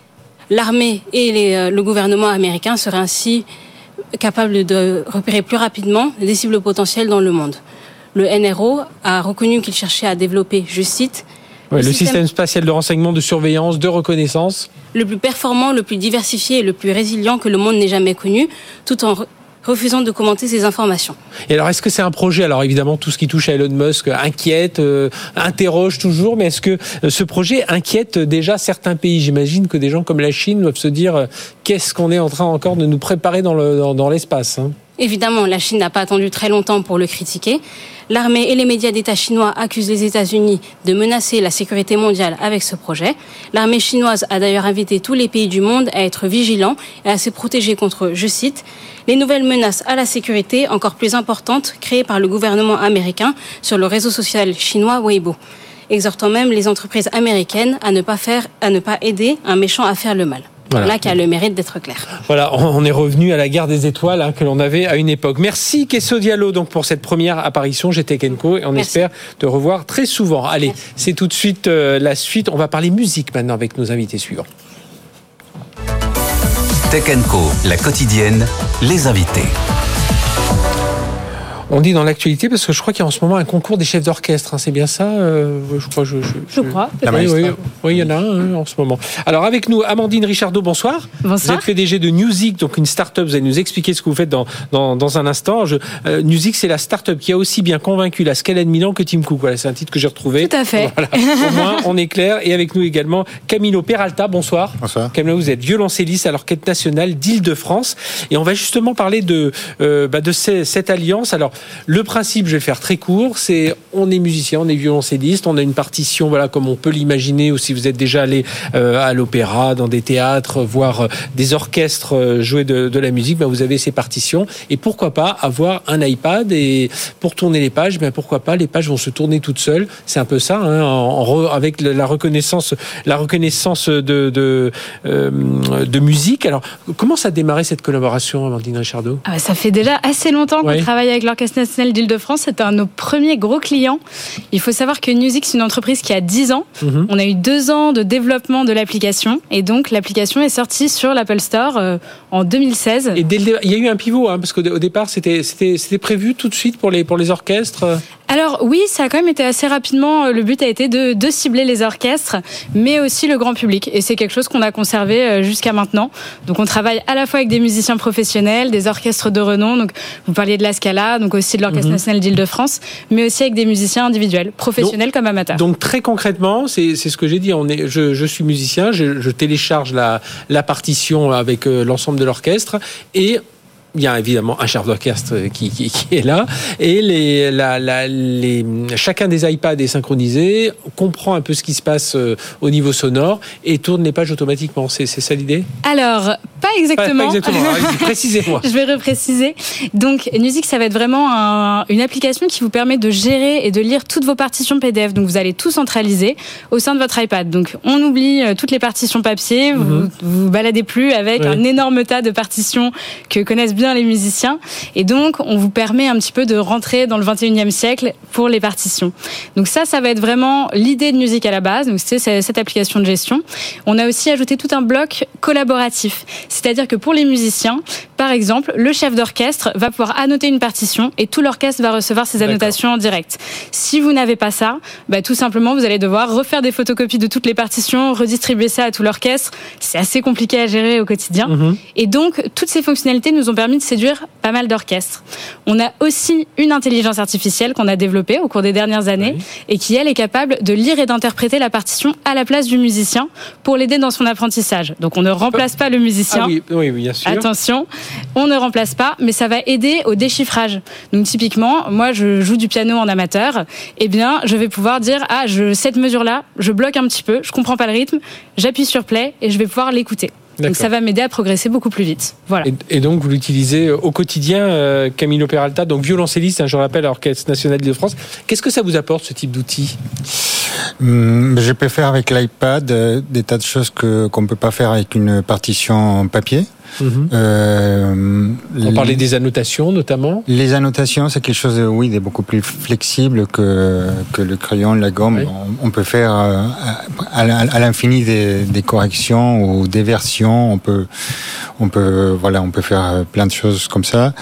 l'armée et les, euh, le gouvernement américain seraient ainsi capables de repérer plus rapidement des cibles potentielles dans le monde. Le N R O a reconnu qu'il cherchait à développer, je cite, ouais, le, le système, système spatial de renseignement, de surveillance, de reconnaissance, le plus performant, le plus diversifié et le plus résilient que le monde n'ait jamais connu, tout en refusant de commenter ces informations. Et alors, est-ce que c'est un projet, alors évidemment, tout ce qui touche à Elon Musk inquiète, euh, interroge toujours, mais est-ce que ce projet inquiète déjà certains pays ? J'imagine que des gens comme la Chine doivent se dire euh, qu'est-ce qu'on est en train encore de nous préparer dans, le, dans, dans l'espace, hein ? Évidemment, la Chine n'a pas attendu très longtemps pour le critiquer. L'armée et les médias d'État chinois accusent les États-Unis de menacer la sécurité mondiale avec ce projet. L'armée chinoise a d'ailleurs invité tous les pays du monde à être vigilants et à se protéger contre, je cite, les nouvelles menaces à la sécurité encore plus importantes créées par le gouvernement américain sur le réseau social chinois Weibo, exhortant même les entreprises américaines à ne pas faire, à ne pas aider un méchant à faire le mal. Voilà. Là qui a le mérite d'être clair. Voilà, on est revenu à la guerre des étoiles hein, que l'on avait à une époque. Merci Kesso Diallo donc pour cette première apparition chez Tech and Co et on Merci. espère te revoir très souvent. Allez, Merci. C'est tout de suite euh, la suite. On va parler musique maintenant avec nos invités suivants. Tech and Co, la quotidienne, les invités. On dit dans l'actualité parce que je crois qu'il y a en ce moment un concours des chefs d'orchestre. Hein, c'est bien ça euh, Je crois. Je, je, je crois. Oui, oui, oui, il y en a un hein, en ce moment. Alors avec nous, Amandine Richardot, bonsoir. Bonsoir. Vous êtes P D G de Newzik, donc une start-up. Vous allez nous expliquer ce que vous faites dans dans, dans un instant. Je, euh, Newzik, c'est la start-up qui a aussi bien convaincu la Scala de Milan que Tim Cook. Voilà, c'est un titre que j'ai retrouvé. Tout à fait. Voilà. Au moins, on est clair. Et avec nous également Camilo Peralta. Bonsoir. Bonsoir. Camilo, vous êtes violoncelliste à l'Orchestre national d'Île-de-France. Et on va justement parler de euh, bah, de ces, cette alliance. Alors le principe, je vais le faire très court, c'est on est musicien, on est violoncelliste, on a une partition, voilà, comme on peut l'imaginer, ou si vous êtes déjà allé euh, à l'opéra, dans des théâtres, voir euh, des orchestres euh, jouer de, de la musique, ben vous avez ces partitions. Et pourquoi pas avoir un iPad et pour tourner les pages, ben pourquoi pas, les pages vont se tourner toutes seules. C'est un peu ça, hein, en, en re, avec la reconnaissance, la reconnaissance de de, euh, de musique. Alors, comment ça a démarré cette collaboration, Amandine Richardot ? Ah bah ça fait déjà assez longtemps qu'on ouais. travaille avec l'Orchestre l'Orchestre national d'Île-de-France, c'était un de nos premiers gros clients. Il faut savoir que Newsix, c'est une entreprise qui a dix ans. Mmh. On a eu deux ans de développement de l'application. Et donc, l'application est sortie sur l'Apple Store euh, en deux mille seize. Et dès le, il y a eu un pivot, hein, parce qu'au au départ, c'était, c'était, c'était prévu tout de suite pour les, pour les orchestres. Alors oui, ça a quand même été assez rapidement. Le but a été de, de cibler les orchestres, mais aussi le grand public. Et c'est quelque chose qu'on a conservé jusqu'à maintenant. Donc on travaille à la fois avec des musiciens professionnels, des orchestres de renom. Donc vous parliez de la Scala, donc aussi de l'Orchestre mmh. national d'Île-de-France, mais aussi avec des musiciens individuels, professionnels donc, comme amateurs. Donc très concrètement, c'est, c'est ce que j'ai dit. On est, je, je suis musicien, je, je télécharge la, la partition avec euh, l'ensemble de l'orchestre et il y a évidemment un chef d'orchestre qui, qui, qui est là et les, la, la, les, chacun des iPads est synchronisé, comprend un peu ce qui se passe au niveau sonore et tourne les pages automatiquement. C'est, c'est ça l'idée ? Alors, pas exactement. Pas, pas exactement. Alors, précisez-moi. Je vais repréciser. Donc, Newsix, ça va être vraiment un, une application qui vous permet de gérer et de lire toutes vos partitions P D F. Donc, vous allez tout centraliser au sein de votre iPad. Donc, on oublie toutes les partitions papier. Vous mm-hmm. vous baladez plus avec oui. un énorme tas de partitions que connaissent bien les musiciens, et donc on vous permet un petit peu de rentrer dans le vingt et unième siècle pour les partitions. Donc ça, ça va être vraiment l'idée de Newsix à la base, donc c'est cette application de gestion. On a aussi ajouté tout un bloc collaboratif, c'est-à-dire que pour les musiciens, par exemple, le chef d'orchestre va pouvoir annoter une partition et tout l'orchestre va recevoir ses annotations D'accord. en direct. Si vous n'avez pas ça, bah, tout simplement vous allez devoir refaire des photocopies de toutes les partitions, redistribuer ça à tout l'orchestre. C'est assez compliqué à gérer au quotidien. Mmh. Et donc toutes ces fonctionnalités nous ont permis de séduire pas mal d'orchestres. On a aussi une intelligence artificielle qu'on a développée au cours des dernières années oui. et qui, elle, est capable de lire et d'interpréter la partition à la place du musicien pour l'aider dans son apprentissage. Donc on ne remplace pas le musicien. Ah oui, oui, oui, bien sûr. Attention, on ne remplace pas, mais ça va aider au déchiffrage. Donc typiquement, moi je joue du piano en amateur, eh bien je vais pouvoir dire ah je cette mesure-là, je bloque un petit peu, je comprends pas le rythme, j'appuie sur play et je vais pouvoir l'écouter. D'accord. Donc ça va m'aider à progresser beaucoup plus vite. Voilà. Et, et donc vous l'utilisez au quotidien, euh, Camilo Peralta, donc violoncelliste, hein, je rappelle, à l'Orchestre national d'Île-de-France. Qu'est-ce que ça vous apporte, ce type d'outil ? Hum, je peux faire avec l'iPad euh, des tas de choses que qu'on peut pas faire avec une partition en papier. Mmh. Euh, On les, parlait des annotations notamment. Les annotations, c'est quelque chose de, oui, de beaucoup plus flexible que que le crayon, la gomme. Oui. On, on peut faire euh, à, à l'infini des, des corrections ou des versions. On peut, on peut, voilà, on peut faire plein de choses comme ça.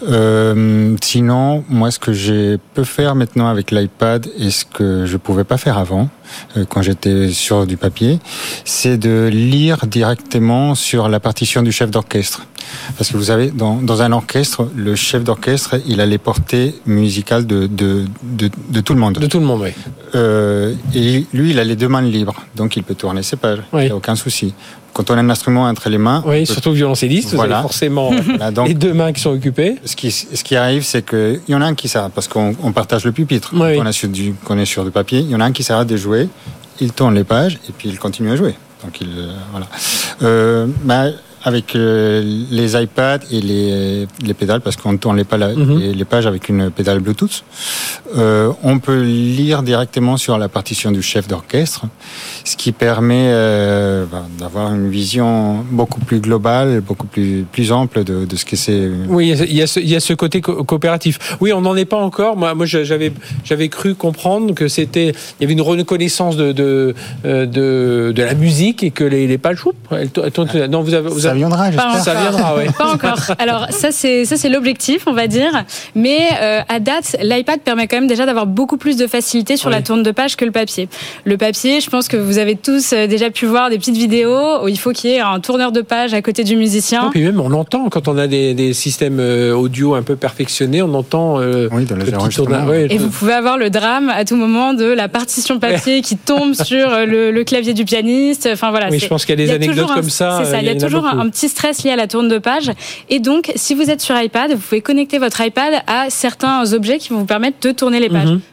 Euh, sinon, moi, ce que je peux faire maintenant avec l'iPad et ce que je pouvais pas faire avant, quand j'étais sur du papier, c'est de lire directement sur la partition du chef d'orchestre. Parce que vous savez, dans, dans un orchestre, le chef d'orchestre, il a les portées musicales de, de, de, de tout le monde. De tout le monde, oui. Euh, et lui, il a les deux mains libres, donc il peut tourner ses pages, oui. Il n'y a aucun souci. Quand on a un instrument entre les mains... Oui, peut... surtout violoncelliste, voilà. Vous avez forcément voilà, donc, les deux mains qui sont occupées. Ce qui, ce qui arrive, c'est qu'il y en a un qui s'arrête, parce qu'on on partage le pupitre. Oui. Quand on est sur du, quand on est sur du papier, il y en a un qui s'arrête de jouer, il tourne les pages, et puis il continue à jouer. Donc, il, euh, voilà. Euh, bah, avec euh, les iPads et les, les pédales, parce qu'on tourne les, pala- mm-hmm. les, les pages avec une pédale Bluetooth, euh, on peut lire directement sur la partition du chef d'orchestre, ce qui permet euh, bah, d'avoir une vision beaucoup plus globale, beaucoup plus, plus ample de, de ce que c'est. Oui, il y a ce, il y a ce côté co- coopératif. Oui, on n'en est pas encore. Moi, moi j'avais, j'avais cru comprendre que c'était, il y avait une reconnaissance de, de, de, de la musique et que les, les pages, elles, elles, elles, non, vous avez, vous avez ça viendra, j'espère. Pas ça viendra, oui. Pas encore. Alors ça c'est ça c'est l'objectif, on va dire. Mais euh, à date, l'iPad permet quand même déjà d'avoir beaucoup plus de facilité sur oui. la tourne de page que le papier. Le papier, je pense que vous avez tous déjà pu voir des petites vidéos où il faut qu'il y ait un tourneur de page à côté du musicien. Et puis même on entend quand on a des, des systèmes audio un peu perfectionnés, on entend euh, oui, dans les enregistrements. Ouais, et vous pouvez avoir le drame à tout moment de la partition papier ouais. qui tombe sur le, le clavier du pianiste. Enfin voilà. Oui, je pense qu'il y a des anecdotes comme ça. C'est ça. Il y a, il y a toujours un, un petit stress lié à la tourne de page. Et donc, si vous êtes sur iPad, vous pouvez connecter votre iPad à certains objets qui vont vous permettre de tourner les pages. Mm-hmm.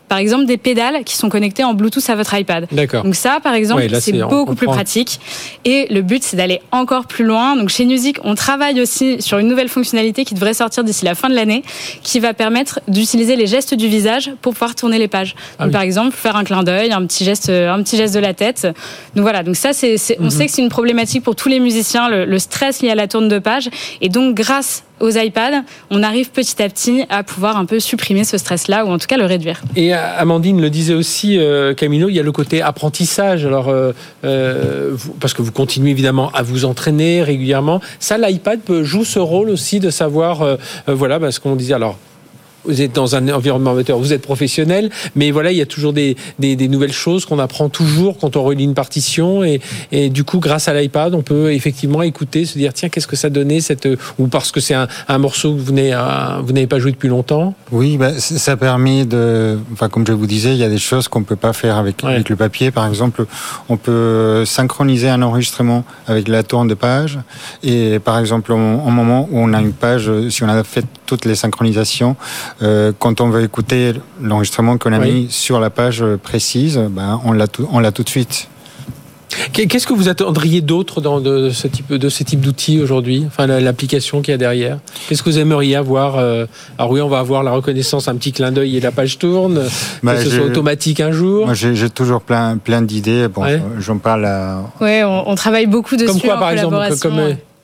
par exemple des pédales qui sont connectées en Bluetooth à votre iPad. D'accord. Donc ça, par exemple, ouais, là, c'est, c'est beaucoup plus pratique. Et le but, c'est d'aller encore plus loin. Donc chez Nuzik, on travaille aussi sur une nouvelle fonctionnalité qui devrait sortir d'ici la fin de l'année, qui va permettre d'utiliser les gestes du visage pour pouvoir tourner les pages. Donc ah oui. par exemple, faire un clin d'œil, un petit geste, un petit geste de la tête. Donc voilà. Donc ça, c'est, c'est on mm-hmm. sait que c'est une problématique pour tous les musiciens, le, le stress lié à la tourne de page. Et donc grâce aux iPads, on arrive petit à petit à pouvoir un peu supprimer ce stress-là, ou en tout cas le réduire. Et Amandine le disait aussi, euh, Camilo, il y a le côté apprentissage. Alors, euh, euh, vous, parce que vous continuez évidemment à vous entraîner régulièrement. Ça, l'iPad peut, joue ce rôle aussi de savoir, euh, euh, voilà, parce qu'on disait alors. Vous êtes dans un environnement amateur, vous êtes professionnel, mais voilà, il y a toujours des, des, des nouvelles choses qu'on apprend toujours quand on relit une partition, et, et du coup, grâce à l'iPad, on peut effectivement écouter, se dire tiens, qu'est-ce que ça donnait cette, ou parce que c'est un, un morceau que vous n'avez, vous n'avez pas joué depuis longtemps. Oui, bah, ça permet de, enfin, comme je vous disais, il y a des choses qu'on peut pas faire avec, ouais. avec le papier. Par exemple, on peut synchroniser un enregistrement avec la tourne de page, et par exemple, au moment où on a une page, si on a fait toutes les synchronisations, Euh, quand on veut écouter l'enregistrement qu'on a oui. mis sur la page précise, ben, on l'a tout, on l'a tout de suite. Qu'est-ce que vous attendriez d'autre dans de ce type, de ce type d'outils aujourd'hui, enfin l'application qu'il y a derrière? Qu'est-ce que vous aimeriez avoir? Alors oui, on va avoir la reconnaissance, un petit clin d'œil et la page tourne, bah, que ce soit automatique un jour. Moi, j'ai, j'ai toujours plein, plein d'idées. Bon, ouais. j'en parle à... Oui, on, on travaille beaucoup dessus. Comme quoi, en par exemple, comme...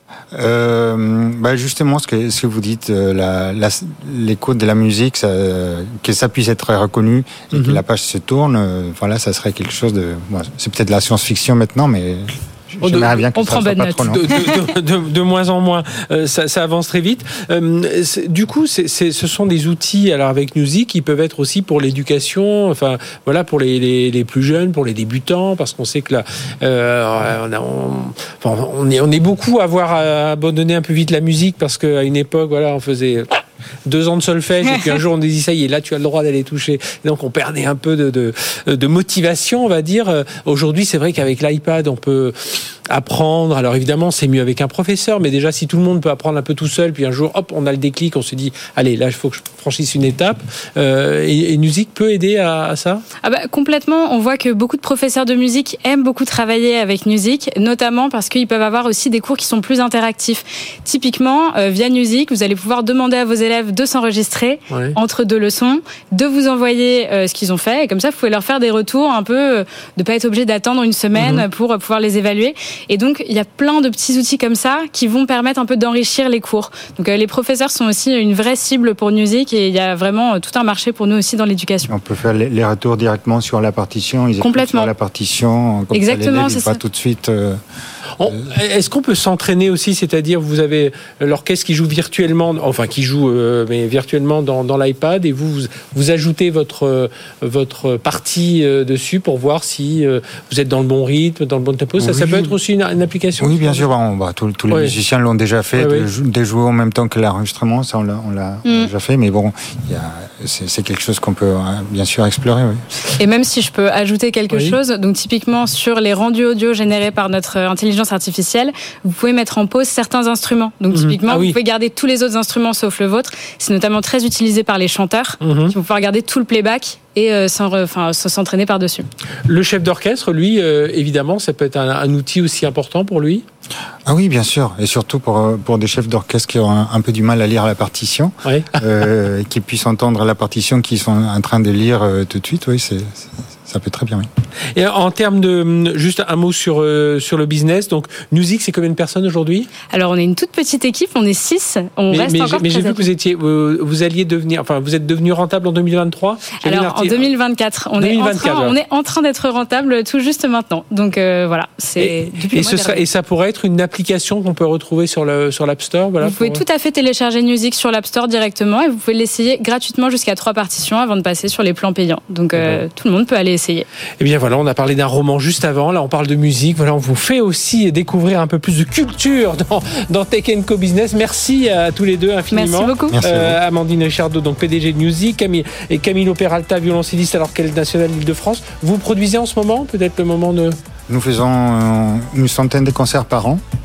Euh, bah justement, ce que, ce que vous dites, euh, la, la, l'écoute de la musique, ça, euh, que ça puisse être reconnu et mm-hmm. que la page se tourne, euh, voilà, ça serait quelque chose de. Bon, c'est peut-être de la science-fiction maintenant, mais. Oh, de, bien que on ça prend bonne note. De, de, de, de moins en moins, euh, ça, ça avance très vite. Euh, du coup, c'est, c'est, ce sont des outils. Alors avec Nuzik, qui peuvent être aussi pour l'éducation. Enfin, voilà, pour les, les, les plus jeunes, pour les débutants, parce qu'on sait que là, euh, on, a, on, enfin, on est, on est beaucoup à avoir abandonné un peu vite la musique, parce qu'à une époque, voilà, on faisait deux ans de solfège, et puis un jour on dit ça y est, là tu as le droit d'aller toucher. Et donc on perdait un peu de, de, de motivation, on va dire. Aujourd'hui, c'est vrai qu'avec l'iPad, on peut apprendre. Alors évidemment, c'est mieux avec un professeur, mais déjà si tout le monde peut apprendre un peu tout seul, puis un jour, hop, on a le déclic, on se dit, allez, là il faut que je franchisse une étape. Euh, et, et Nuzik peut aider à, à ça? Ah bah, complètement. On voit que beaucoup de professeurs de musique aiment beaucoup travailler avec Nuzik, notamment parce qu'ils peuvent avoir aussi des cours qui sont plus interactifs. Typiquement, euh, via Nuzik, vous allez pouvoir demander à vos élèves de s'enregistrer ouais. entre deux leçons, de vous envoyer euh, ce qu'ils ont fait, et comme ça vous pouvez leur faire des retours un peu, euh, de pas être obligé d'attendre une semaine mmh. pour euh, pouvoir les évaluer. Et donc il y a plein de petits outils comme ça qui vont permettre un peu d'enrichir les cours. Donc euh, les professeurs sont aussi une vraie cible pour Nuzik, et il y a vraiment euh, tout un marché pour nous aussi dans l'éducation. On peut faire les, les retours directement sur la partition, ils écoutent sur la partition, comme exactement, ça l'élève, il va tout de suite... Euh, On, est-ce qu'on peut s'entraîner aussi, c'est-à-dire vous avez l'orchestre qui joue virtuellement, enfin qui joue euh, mais virtuellement dans, dans l'iPad, et vous, vous vous ajoutez votre votre partie euh, dessus pour voir si euh, vous êtes dans le bon rythme, dans le bon tempo. Ça, oui. ça peut être aussi une, une application. Oui, bien sûr. On, bah, tous, tous les ouais. musiciens l'ont déjà fait, ouais, de, ouais. de jouer en même temps que l'enregistrement, ça on l'a, on l'a mm. déjà fait. Mais bon, y a, c'est, c'est quelque chose qu'on peut hein, bien sûr explorer. Oui. Et même si je peux ajouter quelque oui. chose, donc typiquement sur les rendus audio générés par notre intelligence artificielle, vous pouvez mettre en pause certains instruments. Donc typiquement, mmh. ah oui. vous pouvez garder tous les autres instruments sauf le vôtre. C'est notamment très utilisé par les chanteurs mmh. qui vont pouvoir garder tout le playback et euh, sans, enfin, s'entraîner par-dessus. Le chef d'orchestre, lui, euh, évidemment, ça peut être un, un outil aussi important pour lui. Ah oui, bien sûr, et surtout pour pour des chefs d'orchestre qui ont un, un peu du mal à lire la partition, ouais. euh, qui puissent entendre la partition qu'ils sont en train de lire euh, tout de suite. Oui, c'est, c'est ça peut très bien. Oui. Et en termes de, juste un mot sur euh, sur le business. Donc Nuzik, c'est combien de personnes aujourd'hui? Alors on est une toute petite équipe, on est six. On mais, reste mais encore. Mais j'ai vu que vous étiez, vous, vous alliez devenir, enfin vous êtes devenu rentable en deux mille vingt-trois. J'ai Alors en deux mille vingt-quatre, on deux mille vingt-quatre, est en train, on est en train d'être rentable tout juste maintenant. Donc euh, voilà, c'est. Et, depuis et, ce sera, et ça pourrait être une application qu'on peut retrouver sur le sur l'App Store. Voilà, vous pouvez pour... tout à fait télécharger Nuzik sur l'App Store directement, et vous pouvez l'essayer gratuitement jusqu'à trois partitions avant de passer sur les plans payants. Donc euh, tout le monde peut aller essayer. Eh bien voilà, on a parlé d'un roman juste avant. Là, on parle de musique. Voilà, on vous fait aussi découvrir un peu plus de culture dans dans Tech and Co Business. Merci à tous les deux infiniment. Merci beaucoup. Merci euh, Amandine Richardot, donc P D G de Nuzik, Camille et Camilo Peralta, violoncelliste à l'Orchestre National d'Île-de-France. Vous produisez en ce moment, peut-être le moment de. Nous faisons une centaine de concerts par an.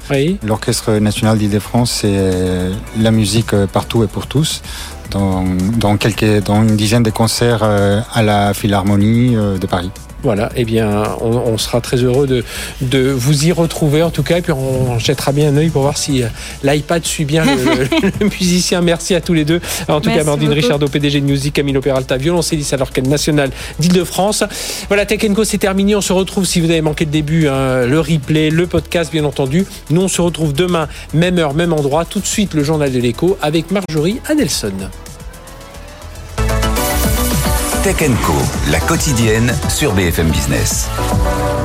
Oui. L'Orchestre national d'Île-de-France, c'est la musique partout et pour tous. Dans, dans, quelques, dans une dizaine de concerts à la Philharmonie de Paris. Voilà, eh bien, on, on sera très heureux de, de vous y retrouver en tout cas, et puis on jettera bien un œil pour voir si l'iPad suit bien le, le musicien. Merci à tous les deux. En tout Merci cas, Amandine Richardot, P D G de Music, Camilo Peralta, violoncelliste à l'Orchestre national d'Île-de-France. Voilà, Tech and Co, c'est terminé. On se retrouve, si vous avez manqué le début, hein, le replay, le podcast, bien entendu. Nous, on se retrouve demain, même heure, même endroit. Tout de suite, le journal de l'écho avec Marjorie Adelson. Tech and Co, la quotidienne sur B F M Business.